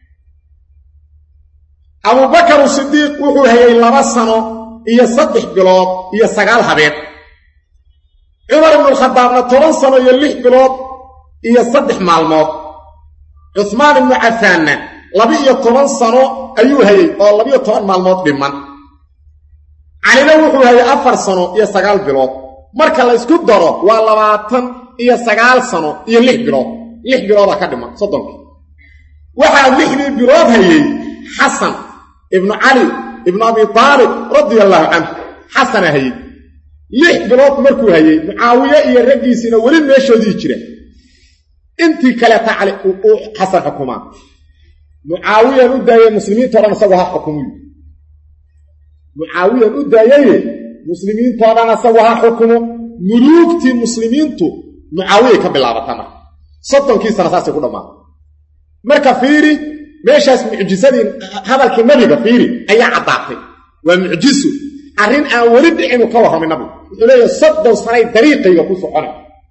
[SPEAKER 1] abubakar sidiiq wuxuu hayay 2 sano iyo 3 bilood iyo 9 habeen cumar ibn al-khadaabna 10 sano iyo 6 bilood iyo 3 maalmood cusmaan ibn cafaanna 12 sano ayuu hayay oo 12 maalmood dhiman calina wuxuu hayay 4 sano iyo 9 bilood marka la isku daro waa 29 sano iyo 6 bilood 6 bilooda ka dhiman 30 waxaa 6 bilood hayay xasan ibn Ali ibn Abi Talib radiyallahu anhu xasan hayay 6 bilood markuu hayay Muawiya iyo raggiisina wali meeshoodii jira intii kale taali uu xasan xukuma Muawiya u daayay muslimiinta oo asagoo ha xukumo Muawiya u daayay muslimiinta oo asagoo ha xukumo muluukti muslimiintu Muawiya ka bilaabatana 30kii sano saas ku dhamaan marka fiiri meeshaas mucjisadii hadalkii nabiga fiiri ayaa cadaatay waa mucjiso arrin aan wali dhicin ka warramay nabiga wuxuu leeyahay 30 sano dariiqayga ku soconay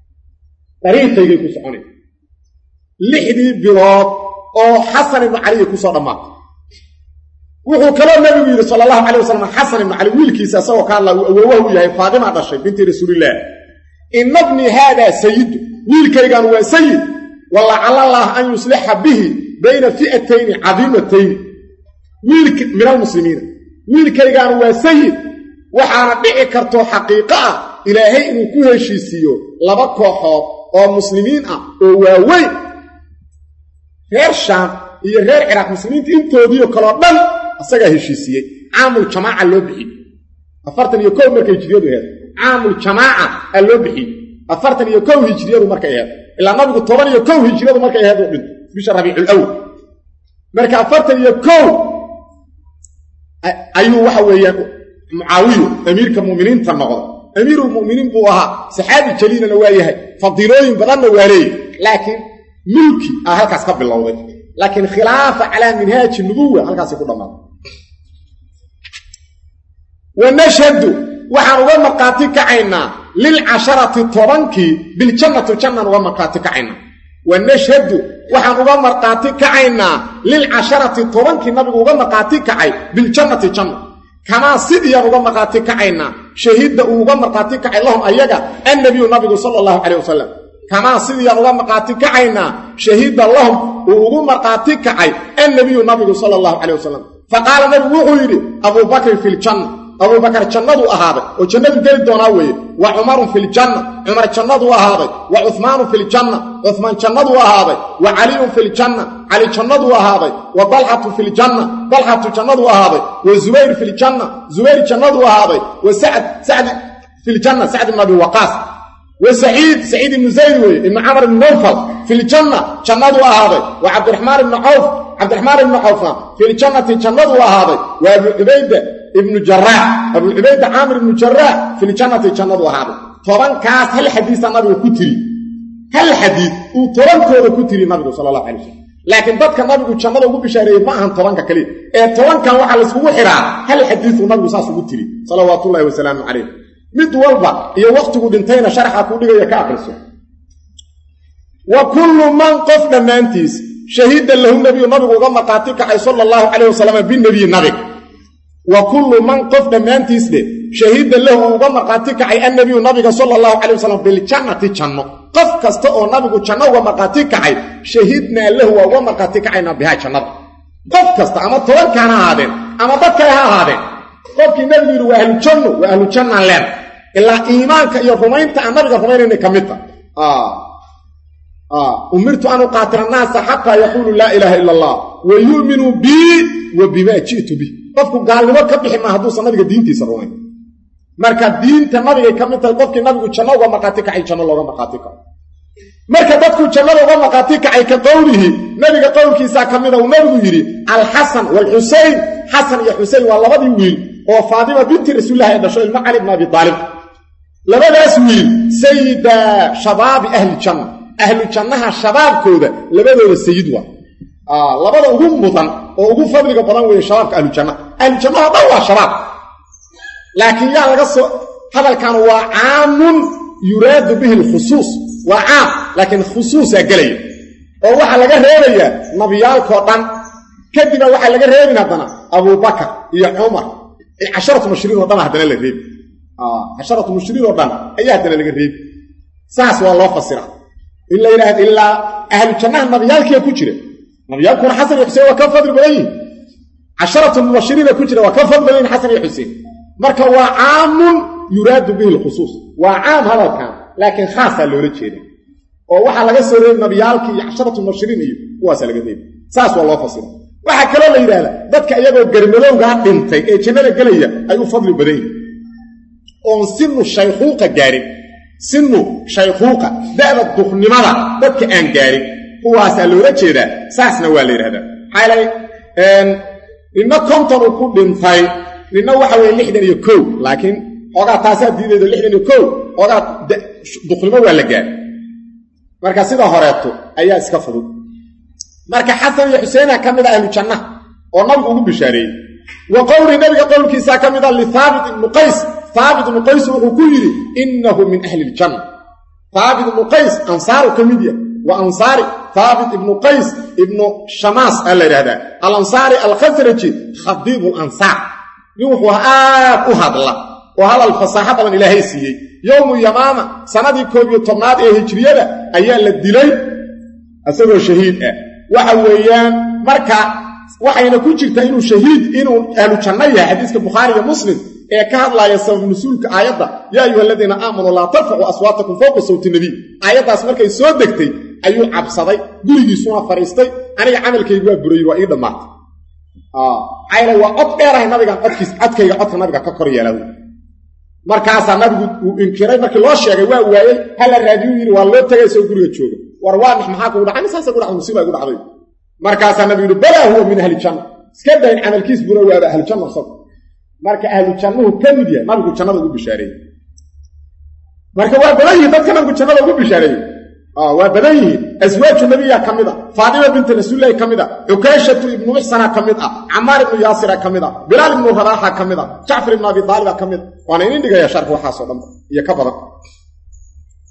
[SPEAKER 1] 6 bilood oo xasan ibn ali ku soo dhamaatay wuxuu kaloo nabigu yiri sallallahu alayhi wasallam xasan ibn ali wiilkiisa asagoo ka hadlaa awoowahu yahay faadima dhashay binti rasuulillah inabni hada sayyid wiilkaygan waa sayyid walla allah an yusliha bihi bayna fi'atayn azimatayn wiilk min almuslimiin wiilkaygan waa sayyid waxaana dhici karto xaqiiqo ah ilaahay inuu ku heshiisiyo 2 kooxood oo muslimiin ah oo waaweyn reer shaam iyo reer ciraaq muslimiinta intoodii kala dhan asaga heshiisiyay aamul jamaa loo bixi 41 markay hijriyadu ahayd aamul jamaa loo bixi 41 hijriyadu markay ahayd ilaa nabigu 12 hijriyadu markay ahayd oo dhinto bisha rabiicul awwal marka 41 ayuu waxa weeyaan Muawiya amiirka muuminiinta noqday amiirul muuminiin buu ahaa saxaabi jaliilna waa yahay fadilooyin badanna waa leeyahay laakiin mulki halkaas ka bilowday laakiin khilaafa ala minhaaj nubuwa halkaas ku dhamaaday wa nashhadu waxaan uga marqaati kacaynaa lil 10 tobankii bil jannatu jannan uga marqaati kacaynaa wa nashhadu waxaan uga marqaati kacaynaa lilcasharati 10kii nabigu uga marqaati kacay biljannati janna kamaa sidiyaan uga marqaati kacaynaa shahiidda uu uga marqaati kacay lahum ayaga annabiyu nabigu sala allahu calayh wasalam kamaa sidiyaan uga marqaati kacaynaa shahiidda lahum uu ugu marqaati kacay annabiyu nabigu sala allahu calayh wasalam faqaala nabigu wuxuu yidhi abubakrin fi ljanna abubakar jannadu ahaaday oo jannadu geli doonaa weeye wa cumarun fi ljanna cumar jannadu ahaaday wa cuhmaanu fi ljanna cuhmaan jannadu ahaaday wa caliyun fi ljanna cali jannadu ahaaday wa dalxatu fi ljanna dalxatu jannadu ahaaday wa zubayr fi ljanna zubayr jannadu ahaaday wa sacd fi ljanna sacd ibn abi waqaas wa saciid ibnu zayd weeye ibnu camr ibn nawfal fi ljanna jannadu ahaaday wa cabdiraxmaan ibnu cawfna fi ljannati jannadu ahaaday wa abu cubayda ibnu jaraax abu cubayda caamir ibnu jaraax fi ljannati jannadu ahaaday 10kaas hal xadiisa nabigu ku tiri hal xadiis uu 10kooda ku tiri nabigu sallallahu alayhi wasallam laakiin dadka nabigu jannada ugu bishaareeyay ma ahan 10ka kaliya ee 10kan waxa la isku xiraa hal xadiis uu nabigu saas ugu tiri sallallahu wa sallam alayhi mid walba iyo waqtigu dhintayna sharxa ku dhigaya ka aqriso wa kullu man qaf dhammaantiis shahiida lahu nabigu uga marqaati kacay sallallahu alayhi wasallam bin nabiy nabiga wa kullu man qaf dhammaantiis shahiida lahu uga marqaati kacay annabiyu nabiga sallallahu alayhi wasallam bil jannati janno qof kasta oo nabigu janno uga marqaati kacay shahidna lahu uga marqaati kacayna biha jannada qof kasta ama 10 kana ahaadeen ama dad kale ha ahaadeen qofkii nabigu waa ahlu janna leen ilaa iimaanka iyo rumaynta aan nabiga rumaynayna kamida umirtu an uqaatila naasa xataa yaqulu laa ilaaha illa allah wa yu'minu bi wa bima ji'tu bi qofku gaalnimo ka bixi ma hadduusan nabiga diintiisa rumayn marka diinta nabiga ka mid tahay qofkii nabigu janno uga marqaati kacay janno looga marqaati kaco marka dadku jannada uga marqaati kacay ka qowlihi nabiga qowlkiisa ka mid ah uu nabigu yiri al-hasan wal husayn hasan iyo husayn waa labadii wiil oo faadima binti rasuulillah ee dhashay ilma ali ibn abi talib labadaas wiil sayida shabaab ahli janna ahlu jannaha shabaabkooda labadooda sayid waa labada ugu mudan oo ugu fadliga badan weeye shabaabka ahlu jannaha dhan waa shabaab laakiin yaa laga soo hadalkan waa caamun yuraadu bihi alkhusuus waa caam laakiin khusuusa galay oo waxa laga reebayaa nabiyaalkoo dhan kadibna waxa laga reebin haddana abubakar iyo cumar 10 mushriin oo dhan haddana la reebi 10 mushriin oo dhan ayaa haddana laga reebi saas waa loo fasiraa illa ilaha illa ahlu jannaha nabiyaalkii ku jira nabiyaalkuna xasan iyo xuseen waa ka fadli badan yihiin 10 mubashiriin ku jira waa ka fadli badan xasan iyo xuseen marka waa caamun yuraadu bihi alkhusuus waa caam hadalkan laakiin khaasa loola jeeda oo waxa laga soo reebay nabiyaalkii 10 mubashiriin iyo kuwaas laga reebay saas waa loo fasiraa waxa kale la yiraahdaa dadka iyagoo garmadowga dhintay ee jannada galaya ay u fadli badan yihiin oo sinu shaykhuuqa gaarin sinu shaykhuuqa da'da duqnimada dadka aan gaarin kuwaas loola jeedaa saasna waa la yiraahdaa xaalay inna konton ku dhintay inna waxa weey 61 laakiin oga taasa diideedo 61 oga duqnimo waa la gaar marka sida horeeto ayaa iska fudud marka xasan iyo xuseen kamid ahlu janna oo nabigu ugu bishaareeyay wa qawli nabiga qowlkiisa kamid ah li thabit ibn qays wuxuu ku yiri innahu min ahli aljanna thabit ibn qays ansaaru kamidiya wa ansaari thabit ibn qays ibn shamas al-rada al-ansari al-khazraji khadib al-ansar yuhu u hadla oo hadal fasaha badan ilaahay siiyay yawmu yamaama sanadii 11aad ee hijriyada ayaa la dilay asagoo shahiid ah waxa weeyaan marka waxayna ku jirtaa inuu shahiid inuu ahlu janna yahay hadiiska bukhari iyo muslim ee ka hadlaya sabab nusuulka aayada ya ayyuhalladheena aamanu la tarfa'u aswaatakum fawqa sawti nabi aayadaas markay soo degtay ayuu cabsaday gurigiisuna fariistay aniga amalkaygu waa buray waa ii dhamaatay ayla waa cod dheerahay nabiga codkayga codka nabiga ka kor yeelay markaas nabigu uu inkiray markii loo sheegay waa waayay hal raadiyo yiri waa loo tagay soo guriga jooga war waa maxaa ku dhacay saasa ku dhacay musiiba ku dhacday markaas nabigu bala huwa min ahli janna iska dayn amalkiis bura waa ahli janna soo marka ahli jannuhu kamid yahay nabigu jannada ugu bishaareeyay marka waa badan yihiin dadka nabigu jannada ugu bishaareeyay waa badan yihiin aswaaju nabiga kamida faadima bint rasuulillah kamida ukaashatu ibn muhsana kamida ammar ibn yaasir kamida bilal ibn rabaha kamida ja'far ibn abi talib kamida waana in dhigaya sharx waxa soo dhan iyo ka badan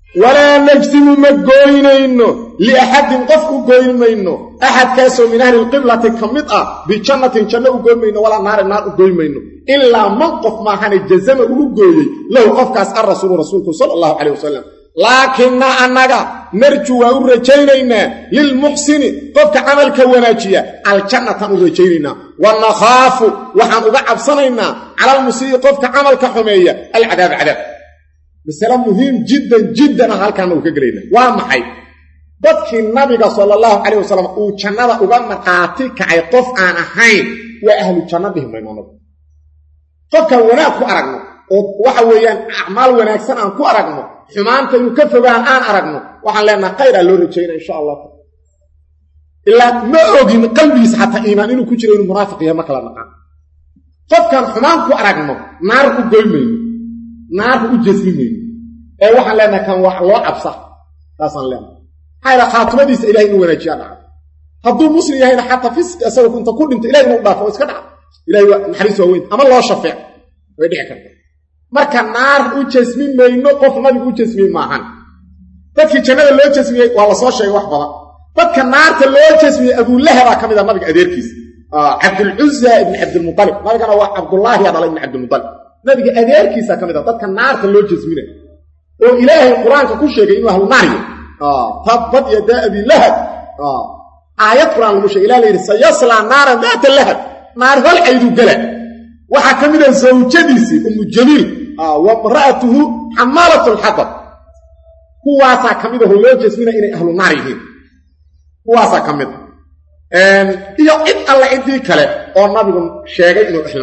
[SPEAKER 1] walaa najsimu ma gooynayno liaxadin qof u goyn mayno axadkaasoo min ahli lqiblati ka mid ah bijannatin janno u goyn mayno walaa naarin naar u goyn mayno ilaa man qof maahane jazama ugu gooyey lahu qofkaas alrasuulu rasuulku sala allahu calayh wasalam laakinna annaga narju waa u rajaynaynaa lilmuxsini qofka camalka wanaajiya aljannatan u rajaynaynaa wa nakhaafu waxaan uga cabsanaynaa cala almusii qofka camalka xumeeya alcadaab cadaab masale muhiim jiddan halkaana uu ka gelayna waa maxay dadkii nabiga sala allahu calayh wasalam uu jannada uga markhaati kacay qof aan ahayn waa ahlu janno dhihi mayno anagu qofkaan wanaag ku aragno oo waxa weeyaan acmaal wanaagsan aan ku aragno xumaanta inuu ka fogaan aan aragno waxaan leenaha khayraa loo rajayna insha allah ilaa ma ogin qalbigiisa xataa iimaan inuu ku jiro inuu munaafiq yahay ma kala naqaan qofkaan xumaan ku aragno naar u goy mayno naar u jasmi mayno ee waxaan leenaha kan wax loo cabsa taasaan leenaha hayra khaatimadiisa ilaahay inuu wanaajiyaa dhaca hadduu muslim yahayna xataa fisq asagoo inta ku dhinto ilahay inuu dhaafo iska dhaca ilahay waa naxariis waa weyn ama loo shafeec way dhici karta marka naar u jasmin mayno qof nabigu u jasmiyey maahan dadkii jannada loo jasmiyey waa la soo sheegay wax badan dadka naarta loo jasmiyey abulahabaa ka mid a nabiga adeerkiisa cabdulcuza ibni cabdilmualib nabigana waa cabdullaahi yaa dhalay ibni cabdilmualib nabiga adeerkiisa ka mid a dadka naarta loo jasminay oo ilaahay qur-aanka ku sheegay inuu ahlu naariyo tabbad yadaa abi lahab aayad qur-aan lagu sheegay ilah la yidhi sayaslaa naaran daata lahab naar holcayduu gala waxaa ka mid a zawjadiisii umu jamiil wa imra'atuhu xamaalatu lxatab kuwaasaa ka mid aho loo jasmina inay ahlu naar yihiin kuwaasaa ka mid a iyo cid alle ciddii kale oo nabigu sheegay inuu ahlu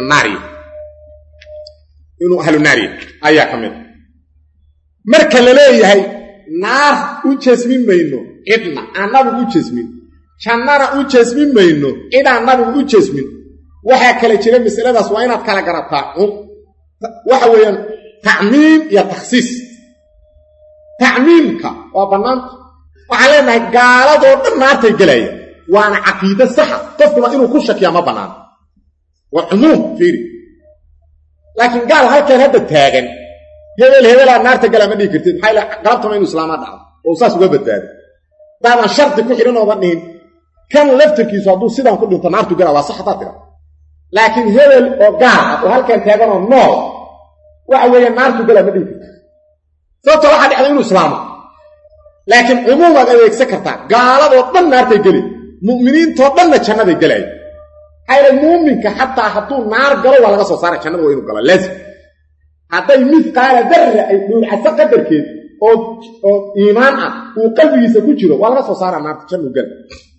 [SPEAKER 1] naar yahy ayaa ka mid a marka la leeyahay naar u jasmin mayno cidna aan nabigu u jasmin jannana u jasmin mayno cidaan nabigu u jasmin waxaa kale jira masaladaas waa inaad kala garataa waxa weeyaan tacmiim iyo takhsiis tacmiimka waa bannaanta waxaan leenahay gaaladoo dhan naartay gelaya waana caqiide saxa qofkuna inuu ku shakiyaa ma bannaano waa cumuum fiiri laakiin gaal halkeen hadda taagan hebelaa naarta galaa ma dhihi kartid maxaa ila galabtama inuu islaamaa dhaco oo saas uga badbaado daadaan shardi ku xidhan oodan dhihin kan laftarkiisu hadduu sidaan ku dhinto naartu galaa waa sax haddaad tira laakiin hebel oo gaal ah oo halkan taaganoo nool waxa weeye naartu galaa ma dhihi kartid sababta waxaa dhacda inuu islaamo laakiin cumuumaad adeegsan kartaa gaaladoo dhan naartay geli mu'miniintoo dhanna jannaday gelaya maxaa ila muuminka xataa hadduu naar galo waa laga soo saara jannada waa inuu galo laazim hadday midqaala darra ay dhuulcaso qadarkeed oo iimaan ah uu qalbigiisa ku jiro waa laga soo saaraa naarta jannu gala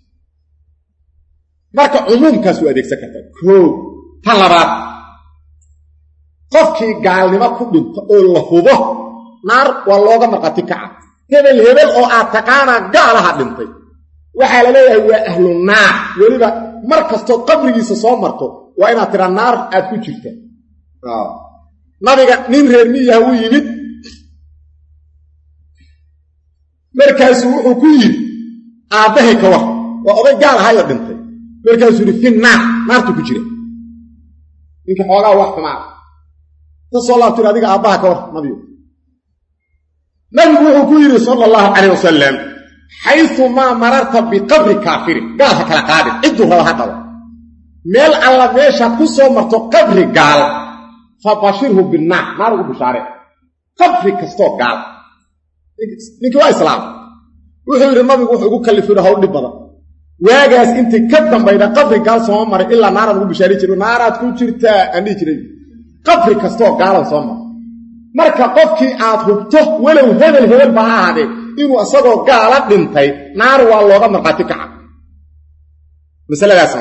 [SPEAKER 1] marka cumuumkaas waa adeegsan kartaa koo ta labaad qofkii gaalnimo ku dhinto oo la hubo naar waa looga marqati kaca hebel oo aad taqaanaa gaalaha dhintay waxaa la leeyahay waa ahlu naar weliba mar kastood qabrigiisa soo marto waa inaad tiraa naar aad ku jirta nabiga nin reer miyaha u yimid markaasuu wuxuu ku yidhi aabbahay ka war waa oday gaal ahayoo dhintay markaasuu yidhi fi naar naartu ku jira ninka xoogaa wax xumaa ta soo laabtir adiga aabbaha ka war nabigu wuxuu ku yidhi sala allahu calayh wasalam xaysu maa mararta biqabri kaafirin gaal ha kala qaadin cidduu raba ha dhabo meel alla meeshaad ku soo marto qabri gaal fabashirhu binnaar naar ugu bishaare qabri kastoo gaal ninkii waa islaam wuxuu yidhi nabigu wuxuu ugu kallifina hawl dhib badan waagaas intii ka dambayda qabri gaal sooma maray ilaa naaraad ugu bishaari jiro naaraad ku jirtaa aan dhihi jiray qabri kastoo gaalan soo mara marka qofkii aad hubto walow hebel ba ha ahaadee inuu isagoo gaala dhintay naar waa looga marqaati kaca masaladaas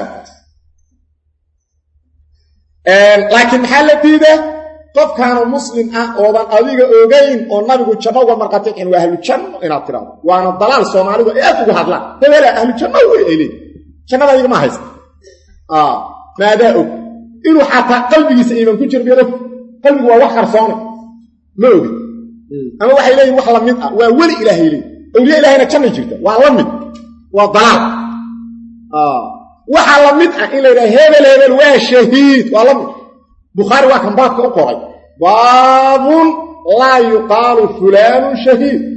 [SPEAKER 1] laakiin maxaa la diidaa qofkaanu muslim ah oodan adiga ogayn oo nabigu janno uga marqaati kacin waa ahlu janno inaad tiraado waana dalaal soomaalidu ay aad ugu hadlaan hebela ahlu janno wey ay leeyihin jannada adiga ma haysta maadaa og inuu xataa qalbigiisa iimaan ku jiro miyad og qalbigu waa wax qarsoona ma ogin ama waxay leeyihin wax la mid ah waa weli ilaahay leeyi awliya ilaahayna jannay jirta waa la mid waa dalaal waxaa la mid ah in la yidhaha hebel waa shahiid waa la mid bukhaari waa kan baabka u qoray baabun laa yuqaalu fulaanun shahiid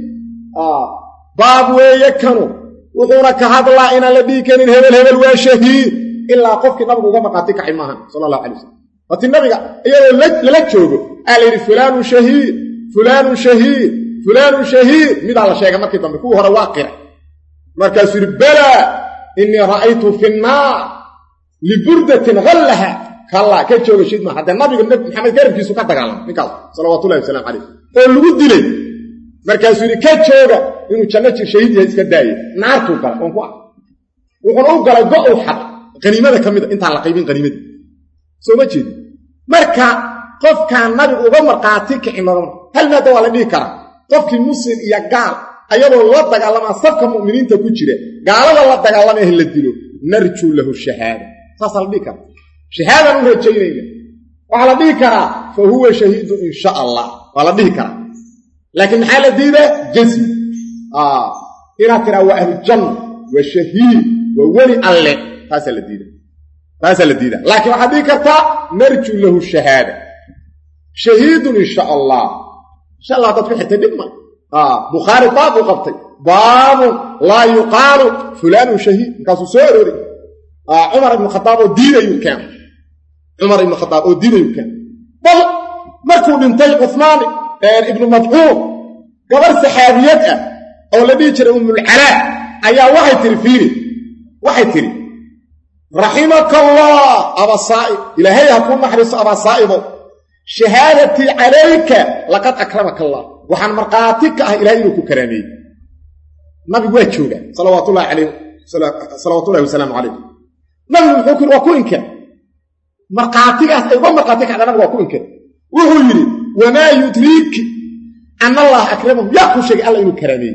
[SPEAKER 1] baab weeye kanu wuxuuna ka hadlaa inaan la dhihi karin hebel waa shahiid ilaa qofkii nabigu uga marqaati kacay maahan sala allahu calay wasalam waati nabiga iyadoo lala joogo aa la yidhi fulaanun shahiid fulaanun shahiid fulaanun shahiid midaa la sheegay markii dambe kuwii hore waa qiray markaasuu yidhi balaa innii ra'aytu fi nnaar liburdatin hallaha kallaa ka jooga shiid maa haddee nabiga maxamed garabkiisu ka dagaalamay ninkaas salawaatullahi wasalaamu calayh oo lagu dilay markaasuu yidhi ka jooga inuu janno shahiid yahay iska daayey naartuu galay oon ku ah wuxuuna u galay go-u xad qaniimada ka mida intaan la qaybin qaniimadii soo ma jeedi marka qofkaan nabigu uga marqaati kicin hal maada waa la dhihi karaa qofkii muslim iyo gaal ayadoo la dagaalamaa safka mu'miniinta ku jira gaalada la dagaalamaya la dilo narjuu lahu shahaada saasaa la dhihi karaa shahaadaan u rajaynayna waxaa la dhihi karaa fa huwa shahiidu in sha allah waa la dhihi karaa laakiin maxaa la diidaa jasmi inaad tiraa waa ahlujanna waa shahiid waa weli alle taasaa la diida laakiin waxaad dhihi kartaa narjuu lahu shahaada shahiidun in sha allah insha allah dad ku xirtay dhigma bukhaari baab uu qabtay baabun laa yuqaalu fulaanun shahiid markaasuu soo arooray cumar ibnu khadaab oo diidayuu keen bal markuu dhintay cuhmaan ibnu madcuun gabar saxaabiyad ah oo la dhihi jiray ummulcalaa ayaa waxay tiri raximaka allah abasaa'ib ilaahay ha kuu naxariiso abasaa'ibow shahaadatii calayka laqad akramaka allah waxaan markhaati ka ah ilahay inuu ku karaameeyey nabigu waa joogaa salawaatullahi wasalaamu calayh nabigu muxuu ku waa ku inkar markhaatigaas ay uga markhaati kacda nabigu waa ku inkar wuxuu yidhi wamaa yudriiki ana allaha akramahu yaa kuu sheegay alla inuu karaameeyey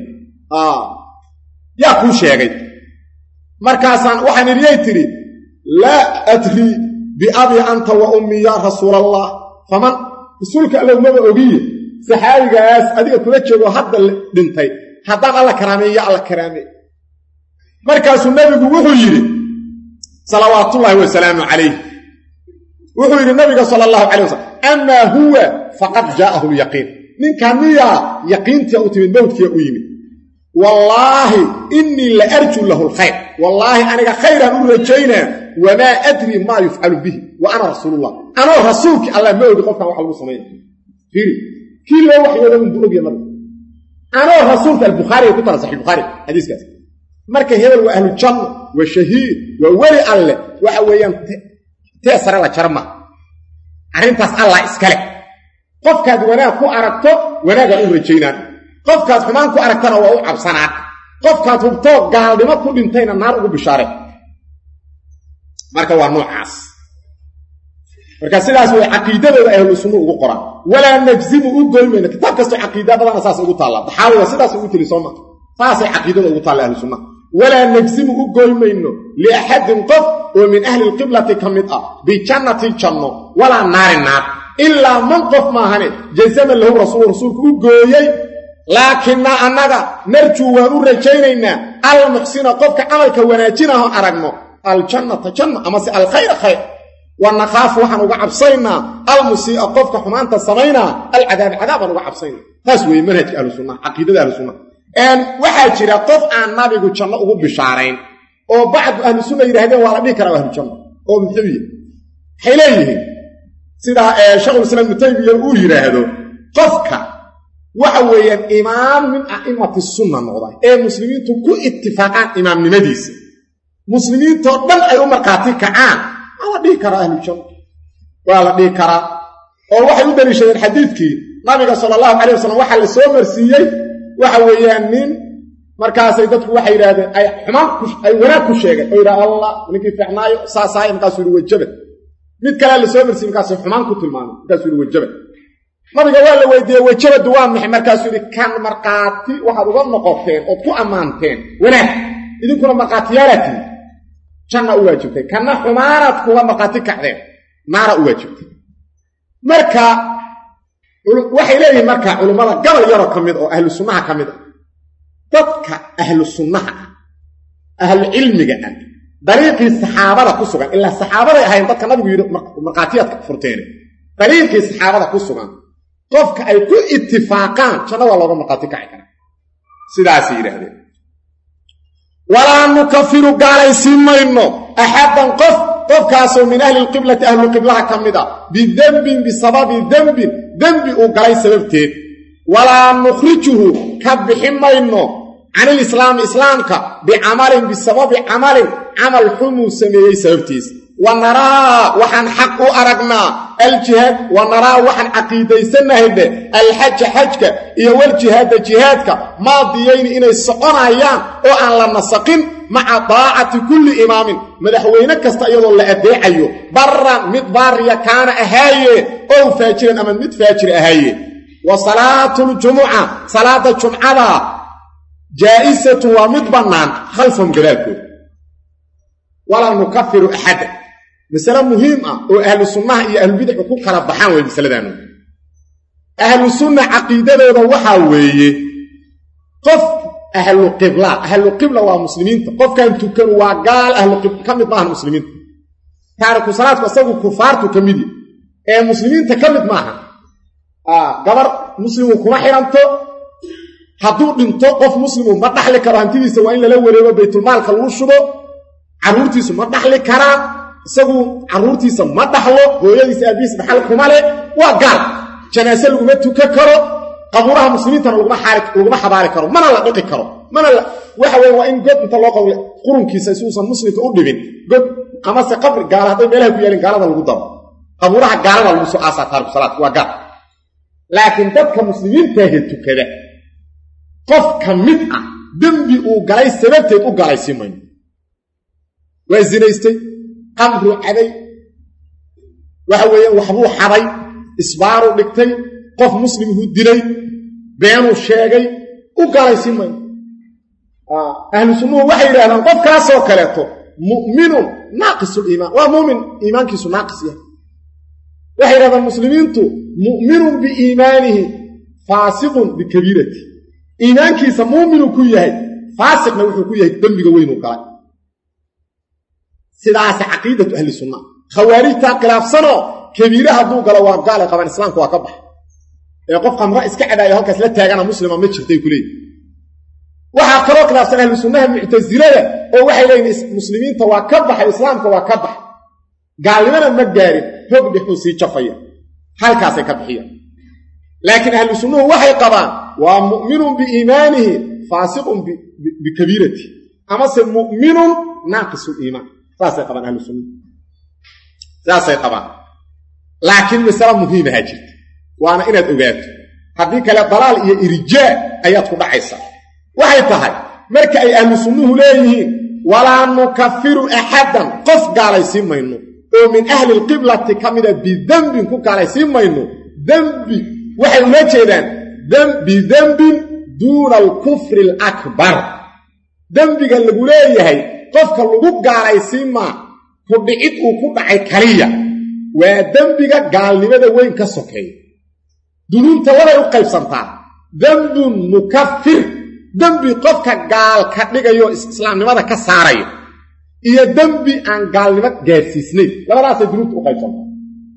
[SPEAKER 1] yaa kuu sheegay markaasaan waxaan idhiyay tidhi laa adrii biabii anta wa ummii yaa rasuula allah faman rasuulka alla umaba ogiye saxaabigaas adiga kula joogo hadda dhintay haddaan alla karaameeye yaa alla karaameey markaasuu nabigu wuxuu yidhi salawaatullaahi wasalaamu calayh wuxuu yidhi nabiga sala allahu calay wasalam amaa huwa faqad jaa'ahu lyaqiin ninkan miyaa yaqiintia u timid mawdkiia u yimid wallaahi innii la arjuu lahu lkhayr wallaahi aniga khayraan u rajaynaa wamaa adrii maa yufcalu bihi wa ana rasuulullah anoo rasuulkii allah ma ogi qofkan wax lagu samayna fiiri kii loo waxyooda unbuu ogya nabigu anoo rasuulka albukhaariga ku tala saxiix bukhaari xadiiskaas marka hebel waa ahlu janna waa shahiid waa weli alleh waxa weeyaan tee sare la jara maha arrintaas allah iskale qofkaad wanaag ku aragto wanaagaan u rajaynaan qofkaad xumaan ku aragtana waa u cabsanaan qofkaad hubtoo gaalnimo ku dhintayna naar ugu bishaare marka waa noocaas marka sidaas way caqiidadooda ahlu sunna ugu qoraan walaa najzimu u goymayno kitaab kastoo caqiida badana saas ugu taalla daxaawiga sidaas ugu tiri sooma saasay caqiidada ugu taalla ahlu sunna walaa najzimu u goymayno liaxadin qof oo min ahli lqiblati ka mid ah bijannati janno walaa naari naar ilaa man qof maahane jazama lahu rasuulku u gooyey laakinna annaga narjuu waan u rajaynaynaa almuxsina qofka camalka wanaajinaho aragno aljannata janna amase alkhayra khayr wa nakhaafu waxaan uga cabsaynaa almusii'a qofka xumaanta samaynaa alcadaabi cadaabaan uga cabsaynaa taas weeye manhajka ahlu sunna caqiidada ahlu sunna waxaa jira qof aan nabigu janno ugu bishaarayn oo bacdu ahlu sunna yidhahdeen waa la dhihi karaa ahlu janno oo muxuu yahay waxay leeyihiin sidaa sheekhulislaam ibnu taymiya uu yidhaahdo qofka waxa weeyaan imaam min a'immati sunna noqda ee muslimiintu ku ittifaaqaan imaamnimadiisa muslimiintoo dhan ay u markhaati kacaan waa la dhihi karaa ahlujanna waa la dhihi karaa oo waxay u daliishadeen xadiidkii nabiga sala allahu calay wasalam waxaa la soo marsiiyey waxa weeyaan nin markaasay dadku waxay yidhaahdeen ay wanaag ku sheegeen oo yidhaha allah ninkii fiicnaayo saasaayo markaasuu yidhi wajabad mid kalea la soo marsiiyey markaasay xumaan ku tilmaamay markaasuu yidhi wajabad nabiga waa la weydiiyey wajabadu waa maxay markaasuu yidhi kan markhaati waxaad uga noqoteen ood ku ammaanteen wanaag idinkuna markhaatiyaalaad tihi janna u waajibtay kanna xumaanaad kuga markhaati kacdeen naara u waajibtay marka waxay leeyihiin marka culummada gabal yaroo ka mid oo ahlu sunnaha ka mid ah dadka ahlu sunnaha ah ahlu cilmiga ah dariiqii saxaabada ku sugan ilaa saxaabaday ahayn dadka nabigu yidhi markhaatiyaadka furteene dariiqii saxaabada ku sugan qofka ay ku ittifaaqaan janna waa looga markhaati kaci karaa sidaas yiraahdeen wala nukaffiru galaysiin mayno ahadan qofkaasoo min ahli alqiblati ahli qiblaha kamida bidambin bisababi dambi uu galay sababteed wala nukhrijuhu kabhimayno عن الإسلام إسلامك بعمل بسبب عمل حمو سميه سببتيس ونرى وحن حق أرقنا الجهاد ونرى وحن عقيدة سنهد الحج حجك إيهو الجهاد جهادك ماضيين إنه السقون أيام وأن لم نسقن مع طاعة كل إمام مدحوينك استأيض الله أدعيه برا مدباريا كان أهايه أو فاجرا أما مدفاجر أهايه وصلاة الجمعة صلاة الجمعة جائزة ومدبنان خلفهم قلالكم ولا نكفر أحدا مسألة مهمة وأهل السنة هي أهل البدع وكون قربحان ويمسألة دانو أهل السنة عقيدة وحاوية قف أهل القبلة ومسلمين قف كان تكروا وقال أهل القبلة كم يطلع المسلمين تاركوا صلاة وصدقوا كفارتوا كميدي المسلمين تكمد معها قبر مسلم وكما حيرانتو hadduu dhinto qof muslim ma dhaxli karo hantidiisa waa in la wareego baytul maalka lagu shubo caruurtiisu ma dhaxli karaan isagu caruurtiisa ma dhaxlo hooyadiisa abiis dhaxal kuma leh waa gaal janaasa lagu tuka karo qaburaha muslimiinta lagu xabaari karo mana la dhiqi karo mana la waxa weey waa in god inta loo qabo qurunkiisa isuusan muslimka u dhibin god ama se qabr gaal haday meelaha ku yeelin gaalada lagu dabo qaburaha gaalada lagu soo aasaa taariikh salaad waa gaal laakiin dadka muslimiinta ah tukada qof kamid ah dambi uu galay sababteed u galay siman waa zinaystay qamru caday waxa weeyaan waxbuu xaday isbaaru dhigtay qof muslim uu dilay beenu sheegay u galay siman ahlu sunnah waxay yiraahdaan qof kaas oo kaleeto mu'minun naaqisul iimaan waa mu'min iimaankiisu naaqis yahay waxay yiraahdaan muslimiintu mu'minun bi iimaanihi faasiqun bi kabiirati iimaankiisa muuminu ku yahay faasiqna wuxuu ku yahay dambiga weyn uu galay sidaas aqeedatu ahli sunnah khawaarijta khilaafsano kabiira haduu galo waa gaal qaban islaamku waa ka bax ee qof qamra iska cadaayo halkaas la taagana muslima ma jirtay kulay waxa kale khilaafsan ahli sunnah mu'tazilada oo waxay leeyihiin muslimiinta waa ka baxay islaamka waa ka bax gaalnimada ma gaarin hog dhixu si jafaya halkaas ay ka bixiyaan laakiin ahli sunnah waxay qabaan ومؤمن بإيمانه فاسق بكبيرته أما مؤمن ناقص الإيمان فاسق طبعا أهل السنة فاسق طبعا لكن مسألة مهمة هجد وأنا إنا الأقاد هذيك الضلال هي إرجاء آيات عيسى وهي تهي مركا أي أهل السنة ليه ولا نكفر أحدا قف قال يسمى إنه ومن أهل القبلة كاملة بذنب قال يسمى إنه ذنب وحي وجدان بذنب دون الكفر الأكبر ذنبك اللي قوليه قفك اللي قال يسمى كبعيد وكبعي كرية وذنبك قال لماذا وين كسوكي دونون تولا يقيب سنطان ذنب مكفر ذنب قفك قال كتلك يو إسلام لماذا كساري إيا ذنب أن قال لماذا قاسسني لما رأس دونون تقيب سنطان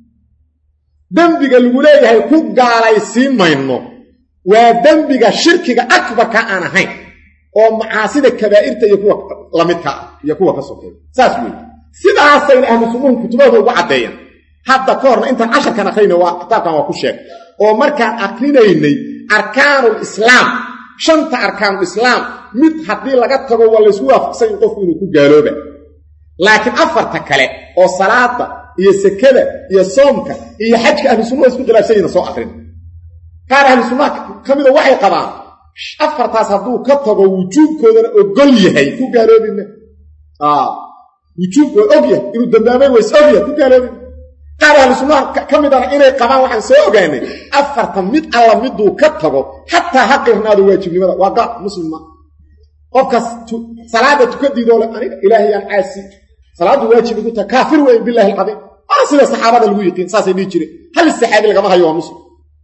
[SPEAKER 1] ذنبك اللي قوليه قال يسمى إنه وذنبك شركك أكبر كأنا هين ومعاصي الكبائر يكون لمدك يكون كسوكي ساسوي سيدا عاصين أهل السنة كتبه وعديا حتى كورنا انت 10 كان اخرين وكتاب كان وكشيك ومركان اخرينيني اركان الاسلام شنت اركان الاسلام mid hadii laga tago wala isku waafaqsan qof inuu ku gaalooba laakiin afarta kale oo salaada iyo sakada iyo soomka iyo xajka ahlu sunnah isku khilaafsan soo akhrin qaar ahlu sunnah kamida waxay qabaan afartaas haduu ka tago wujuubkoodana oo gol yahay ku gaaloobina wujuub oo ogyahay inuu dambaabay way ogyahay ku gaaloobina qaar ahlu sunnah kamidana inay qabaan waxaan soo ogaanay afarta mid alla miduu ka tago hatta xaqirnaadu waajibnimada waa qaar muslima qofkas salaada tukadiido aniga ilaahay aan caasi salaadu waajibi ku ta kaafir way billahi alqadim asla saxaabada lagu yiqiin saasay dhigi jireen hal saxaabi laga ma hayo waa muslim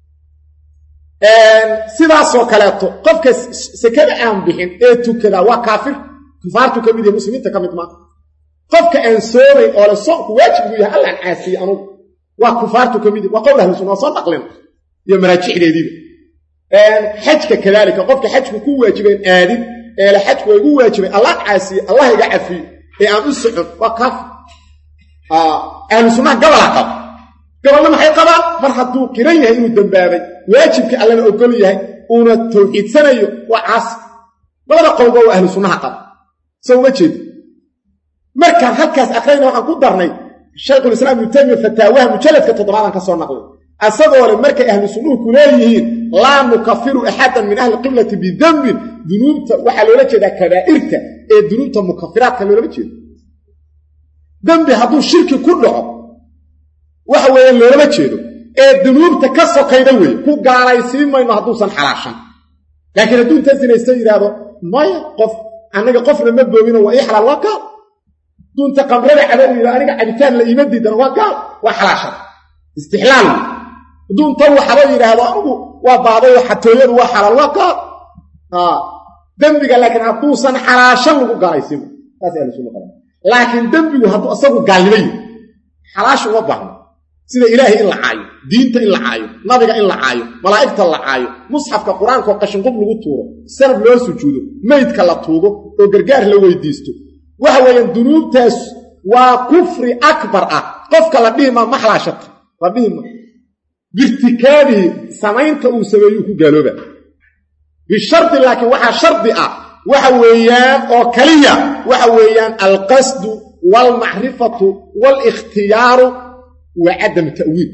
[SPEAKER 1] sidaas oo kale to qofka sakada aan bixin ee tukada waa kaafir kufaartu kamid ah muslimiinta kamid ma qofka aan soomay oo la soo waajibi yahay alla aan caasi anu waa kufaartu kamid waa qowlaha sunnah soo naqlin iyo maraajiceedii حجك كذلك قفك حجك كو واجبين آدم إلى حجك ويقو واجبين الله عاسي الله يقعفي أن أسحب وكف أهل السنة قبل لما حيقبا مرحدو كريه إنو الدنبابي واجبك ألنا أقوليه أونا التوحيد سنة وعاص بلا قوضوا أهل السنة قبل سوى مجد مركان هكاس أقرينا وحن قدرني الشيخ الإسلام يتم فتاواه مجلد كتضمانا كسور نقل أصدقوا للمركة أهل السنة كليهين لا نكفر أحدا من أهل القبلة بذنب ذنوب وحلولك ذا كبائرك ذنوب مكفرات كالولوك ذنب هذا الشرك كله وحوى اللولوك الذنوب تكسر قيدوي كو قال يسير ما ينهضوصا حلاشا لكن الدون تزين يستجد هذا ما يقف أنك قفنا مبوبين وإحلى الله قال دون تقمرنا على أنك عبتان لإيمدي دنوا قال وحلاشا استحلال دون طوح على هذا وبعضه حتى يروى حلال الله قال ذنبك لكن هدوصا حلاشا لغو قال يسير لكن ذنبك هدو أصابه قال لي حلاش وضعنا sida ilaahay in la caayo diinta in la caayo nabiga in la caayo malaa'ikta la caayo mushafka quraanka oo qashin qub lagu tuuro sanad loo sujuudo meydka la tuugo oo gargaar la weydiisto waxa weeyaan dunuubtaas waa kufri akbar ah qofka la dhima maxlaashat la dhima birtikaadi samaynta uu sameeyo ku gaalooba bi shart laakiin waxa shardi ah waxa weeyaan oo kaliya waxa weeyaan al qasd wal ma'rifatu wal ikhtiyar وعدم تأويل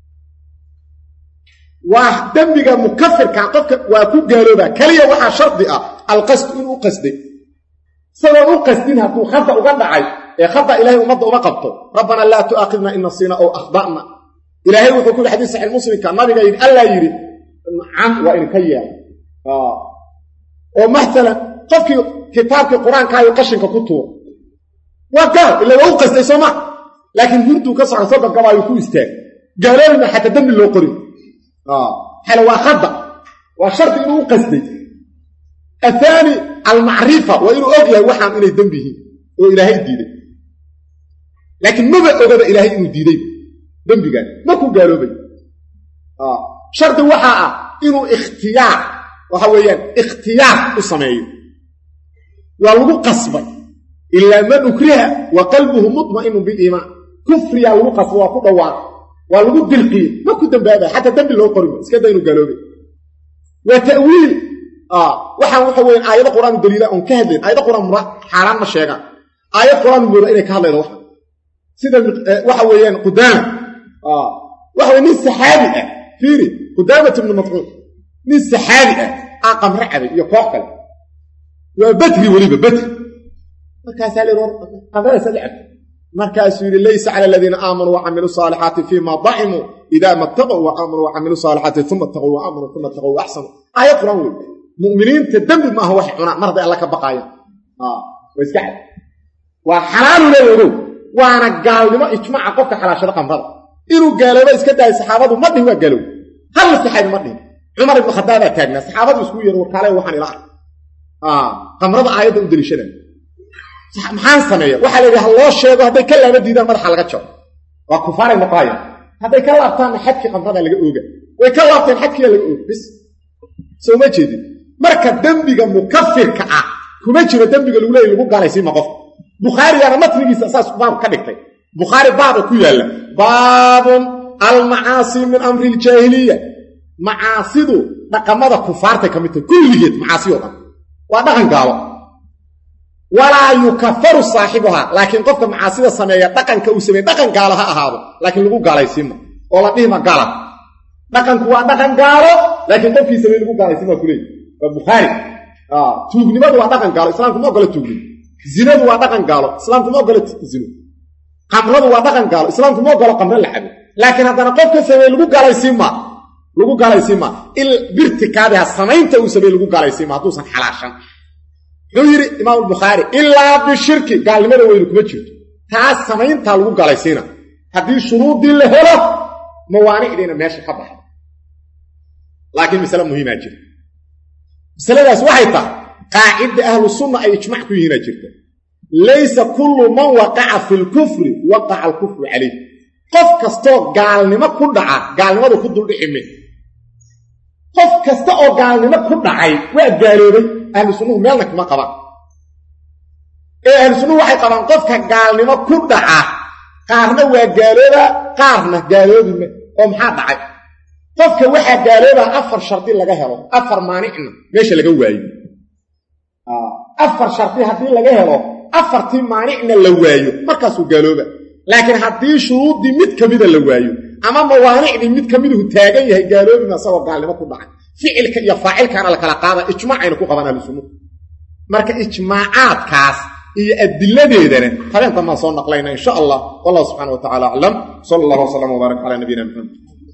[SPEAKER 1] ودمبك مكفر كعقبك وكو قالوبا كليا وحا شرطي القصد إنه قصدي سواء قصدينها تو خطأ وقضعي خطأ إلهي ومضى ومقبطه ربنا لا تؤاخذنا إن نصينا أو أخضأنا إلهي وكل حديث صحيح المسلم كان نبي قايل ألا يري عم وإن كيا ومثلا قفك كتابك القرآن كاي قشنك كتور وقال إلا هو قصدي سمع لكن هردو كسر صدق كما يكون استاك قالوا لنا حتى دم اللي قريب حلو خطأ وشرط إنه قصدي الثاني المعرفة وإنه أغلى وحام إنه الدم به وإلهي الديدي لكن ما بقى أغلى إلهي إنه الديدي دم بقى ما كو قالوا بي شرط وحاء إنه اختيار وحويان اختيار الصمعي والوضوء قصبي إلا من أكره وقلبه مطمئن بالإيمان كفر يا ولقف وكدوا ولو دلقي ما كنت بهذا حتى دم لو قرب اسكدا انه قالوا وتاويل waxa weyn aayada quraan daliila on ka hadleen aayada quraan xaraan ma sheega aayada quraan mura inay ka hadlaydo wax sida waxa weeyaan qudaan waxa weyn saxaabi ah fiiri qudaamah ibn mas'ud nin saxaabi ah aqam racbi iyo koox kale waa badri waliba badri markaas ali qadara saddex markaas yiri laysa ala alladhina aamanu wa amilu salihati fima da'imu idha mattaqu wa amanu wa amilu salihati thumma taqu wa amanu thumma taqu wa ahsanu ayat qur'an mu'minin tadambi ma huwa xuna marday alla ka baqaya waskacad wa halal leeyahay waana gaalnimo ijmaaca qofka xalaashada qamrada inuu gaalaba iska daay saxaabadu ma dhihin waa galow hal saxaabi ma dhihin umar ibn khattab taagna saxaabadu isku yar warkale waxaan ilaa qamrada aayada u daliishadaan maxaan sameeyaa waxa la yiraahdaa loo sheego haday ka laaba diidaan madaxa laga jaro waa kufaar ay maqaaya haday ka laabtaan xadki qamrada laga ooga way ka laabtaan xadki laga ooga bis soo ma jeedin marka dambiga mukaffirka ah kuma jiro dambiga lagu leeyahay lagu gaalaysiin ma qof bukhari yana matnigiisa asaas baab ka dhigtay bukhari baab ku yaala baabun al maasi min amri al jahiliya maasidu dhaqamada kufaarta kamid kulligeed maasi oo dhan waa dhaqan gaalo ولا يكفر صاحبها لكن قفك معاصيده سميه دقنك او سميه دقن قالها اهابو لكن لو غالايسيما او لا ديما قال دقنك وا دقن قالو لكن قفك سميه لو غالايسيما كلي البخاري توغنيمه وا دقن قالو اسلام كما قال توغني زنا وا دقن قالو اسلام كما قال زنا قمر وا دقن قالو اسلام كما قال قمر لعب لكن هذا قفك سميه لو غالايسيما البرتكابها سمينته او سميه لو غالايسيما توسن حلاشن يقول إمام البخاري إلا بالشرك قال لماذا وينكم بجرد تاس سمين تالو قاليسينا هذه الشروط دي اللي هلا موانع لنا ماشي خبح لكن مثلا مهمة جدا مثلا ناس واحدة قاعدة أهل السنة أي يجمعكم هنا جدا ليس كل من وقع في الكفر وقع الكفر عليه قف كستوك قال لما كل دعا قال لماذا كدوا لحمه qof kasta oo gaalnimo ku dhacay waa gaaloobay ahlu sunnuhu meelna kuma qabaan ahlu sunnuhu waxay qabaan qofka gaalnimo ku dhaca qaarna waa gaalooba qaarna gaaloobime oo maxaa dhacay qofka waxaa gaalooba 4 sharti laga helo 4 maanicna meesha laga waayo 4 sharti haddii laga helo 4tii maanicna la waayo markaasuu gaalooba laakiin haddii shuruudii mid kamida la waayo ama mawaanicdii mid kamiduhu taagan yahay gaaloobima asagoo gaalnimo ku dhacay ficilka iyo faacilkaana la kala qaada ijmaacayna ku qaban ahlu sunnuhu marka ijmaacaadkaas iyo adiladeedana habeentan ma soo naqlayna insha Allah wallahu subhanahu wa ta'ala a'lam sallallahu alayhi wa sallam wa baraka ala nabiyina muhammad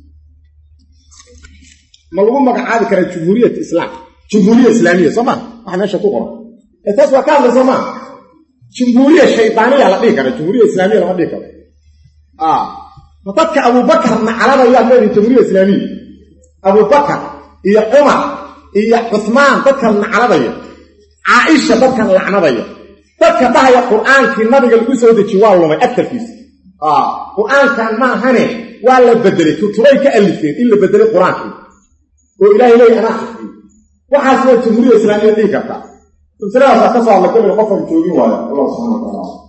[SPEAKER 1] ma lagu magacaabi karaa jumhuuriyadda islaam jumhuuriyadda islaamiya soma waxa meesha ku qoran taas waa ka hadlaysa soma jumhuuriyadda shaydaaniya la dhihi karaa jumhuuriyadda islaamiya lama dhihi karo dadka Abu Bakr nacalada yaa leeyahay jumhuuriyadda islaamiya Abu Bakr iyo Umar iyo Uthman dadka nacalada Aisha dadka lacnadaya dadka dhahaya quraanka nabiga lagu soo dejiyo waa lumay agtarkiisa quraankan ma ahane waa la bedelay kutubay ka alifeen in la bedelay quraanka oo ilaahay leeyahay ana waxaas waa jumhuuriyadda islaamiya dhihi kartaa tusraasa ka soo la kulay qofka joogin waayo Allah subhanahu wa ta'ala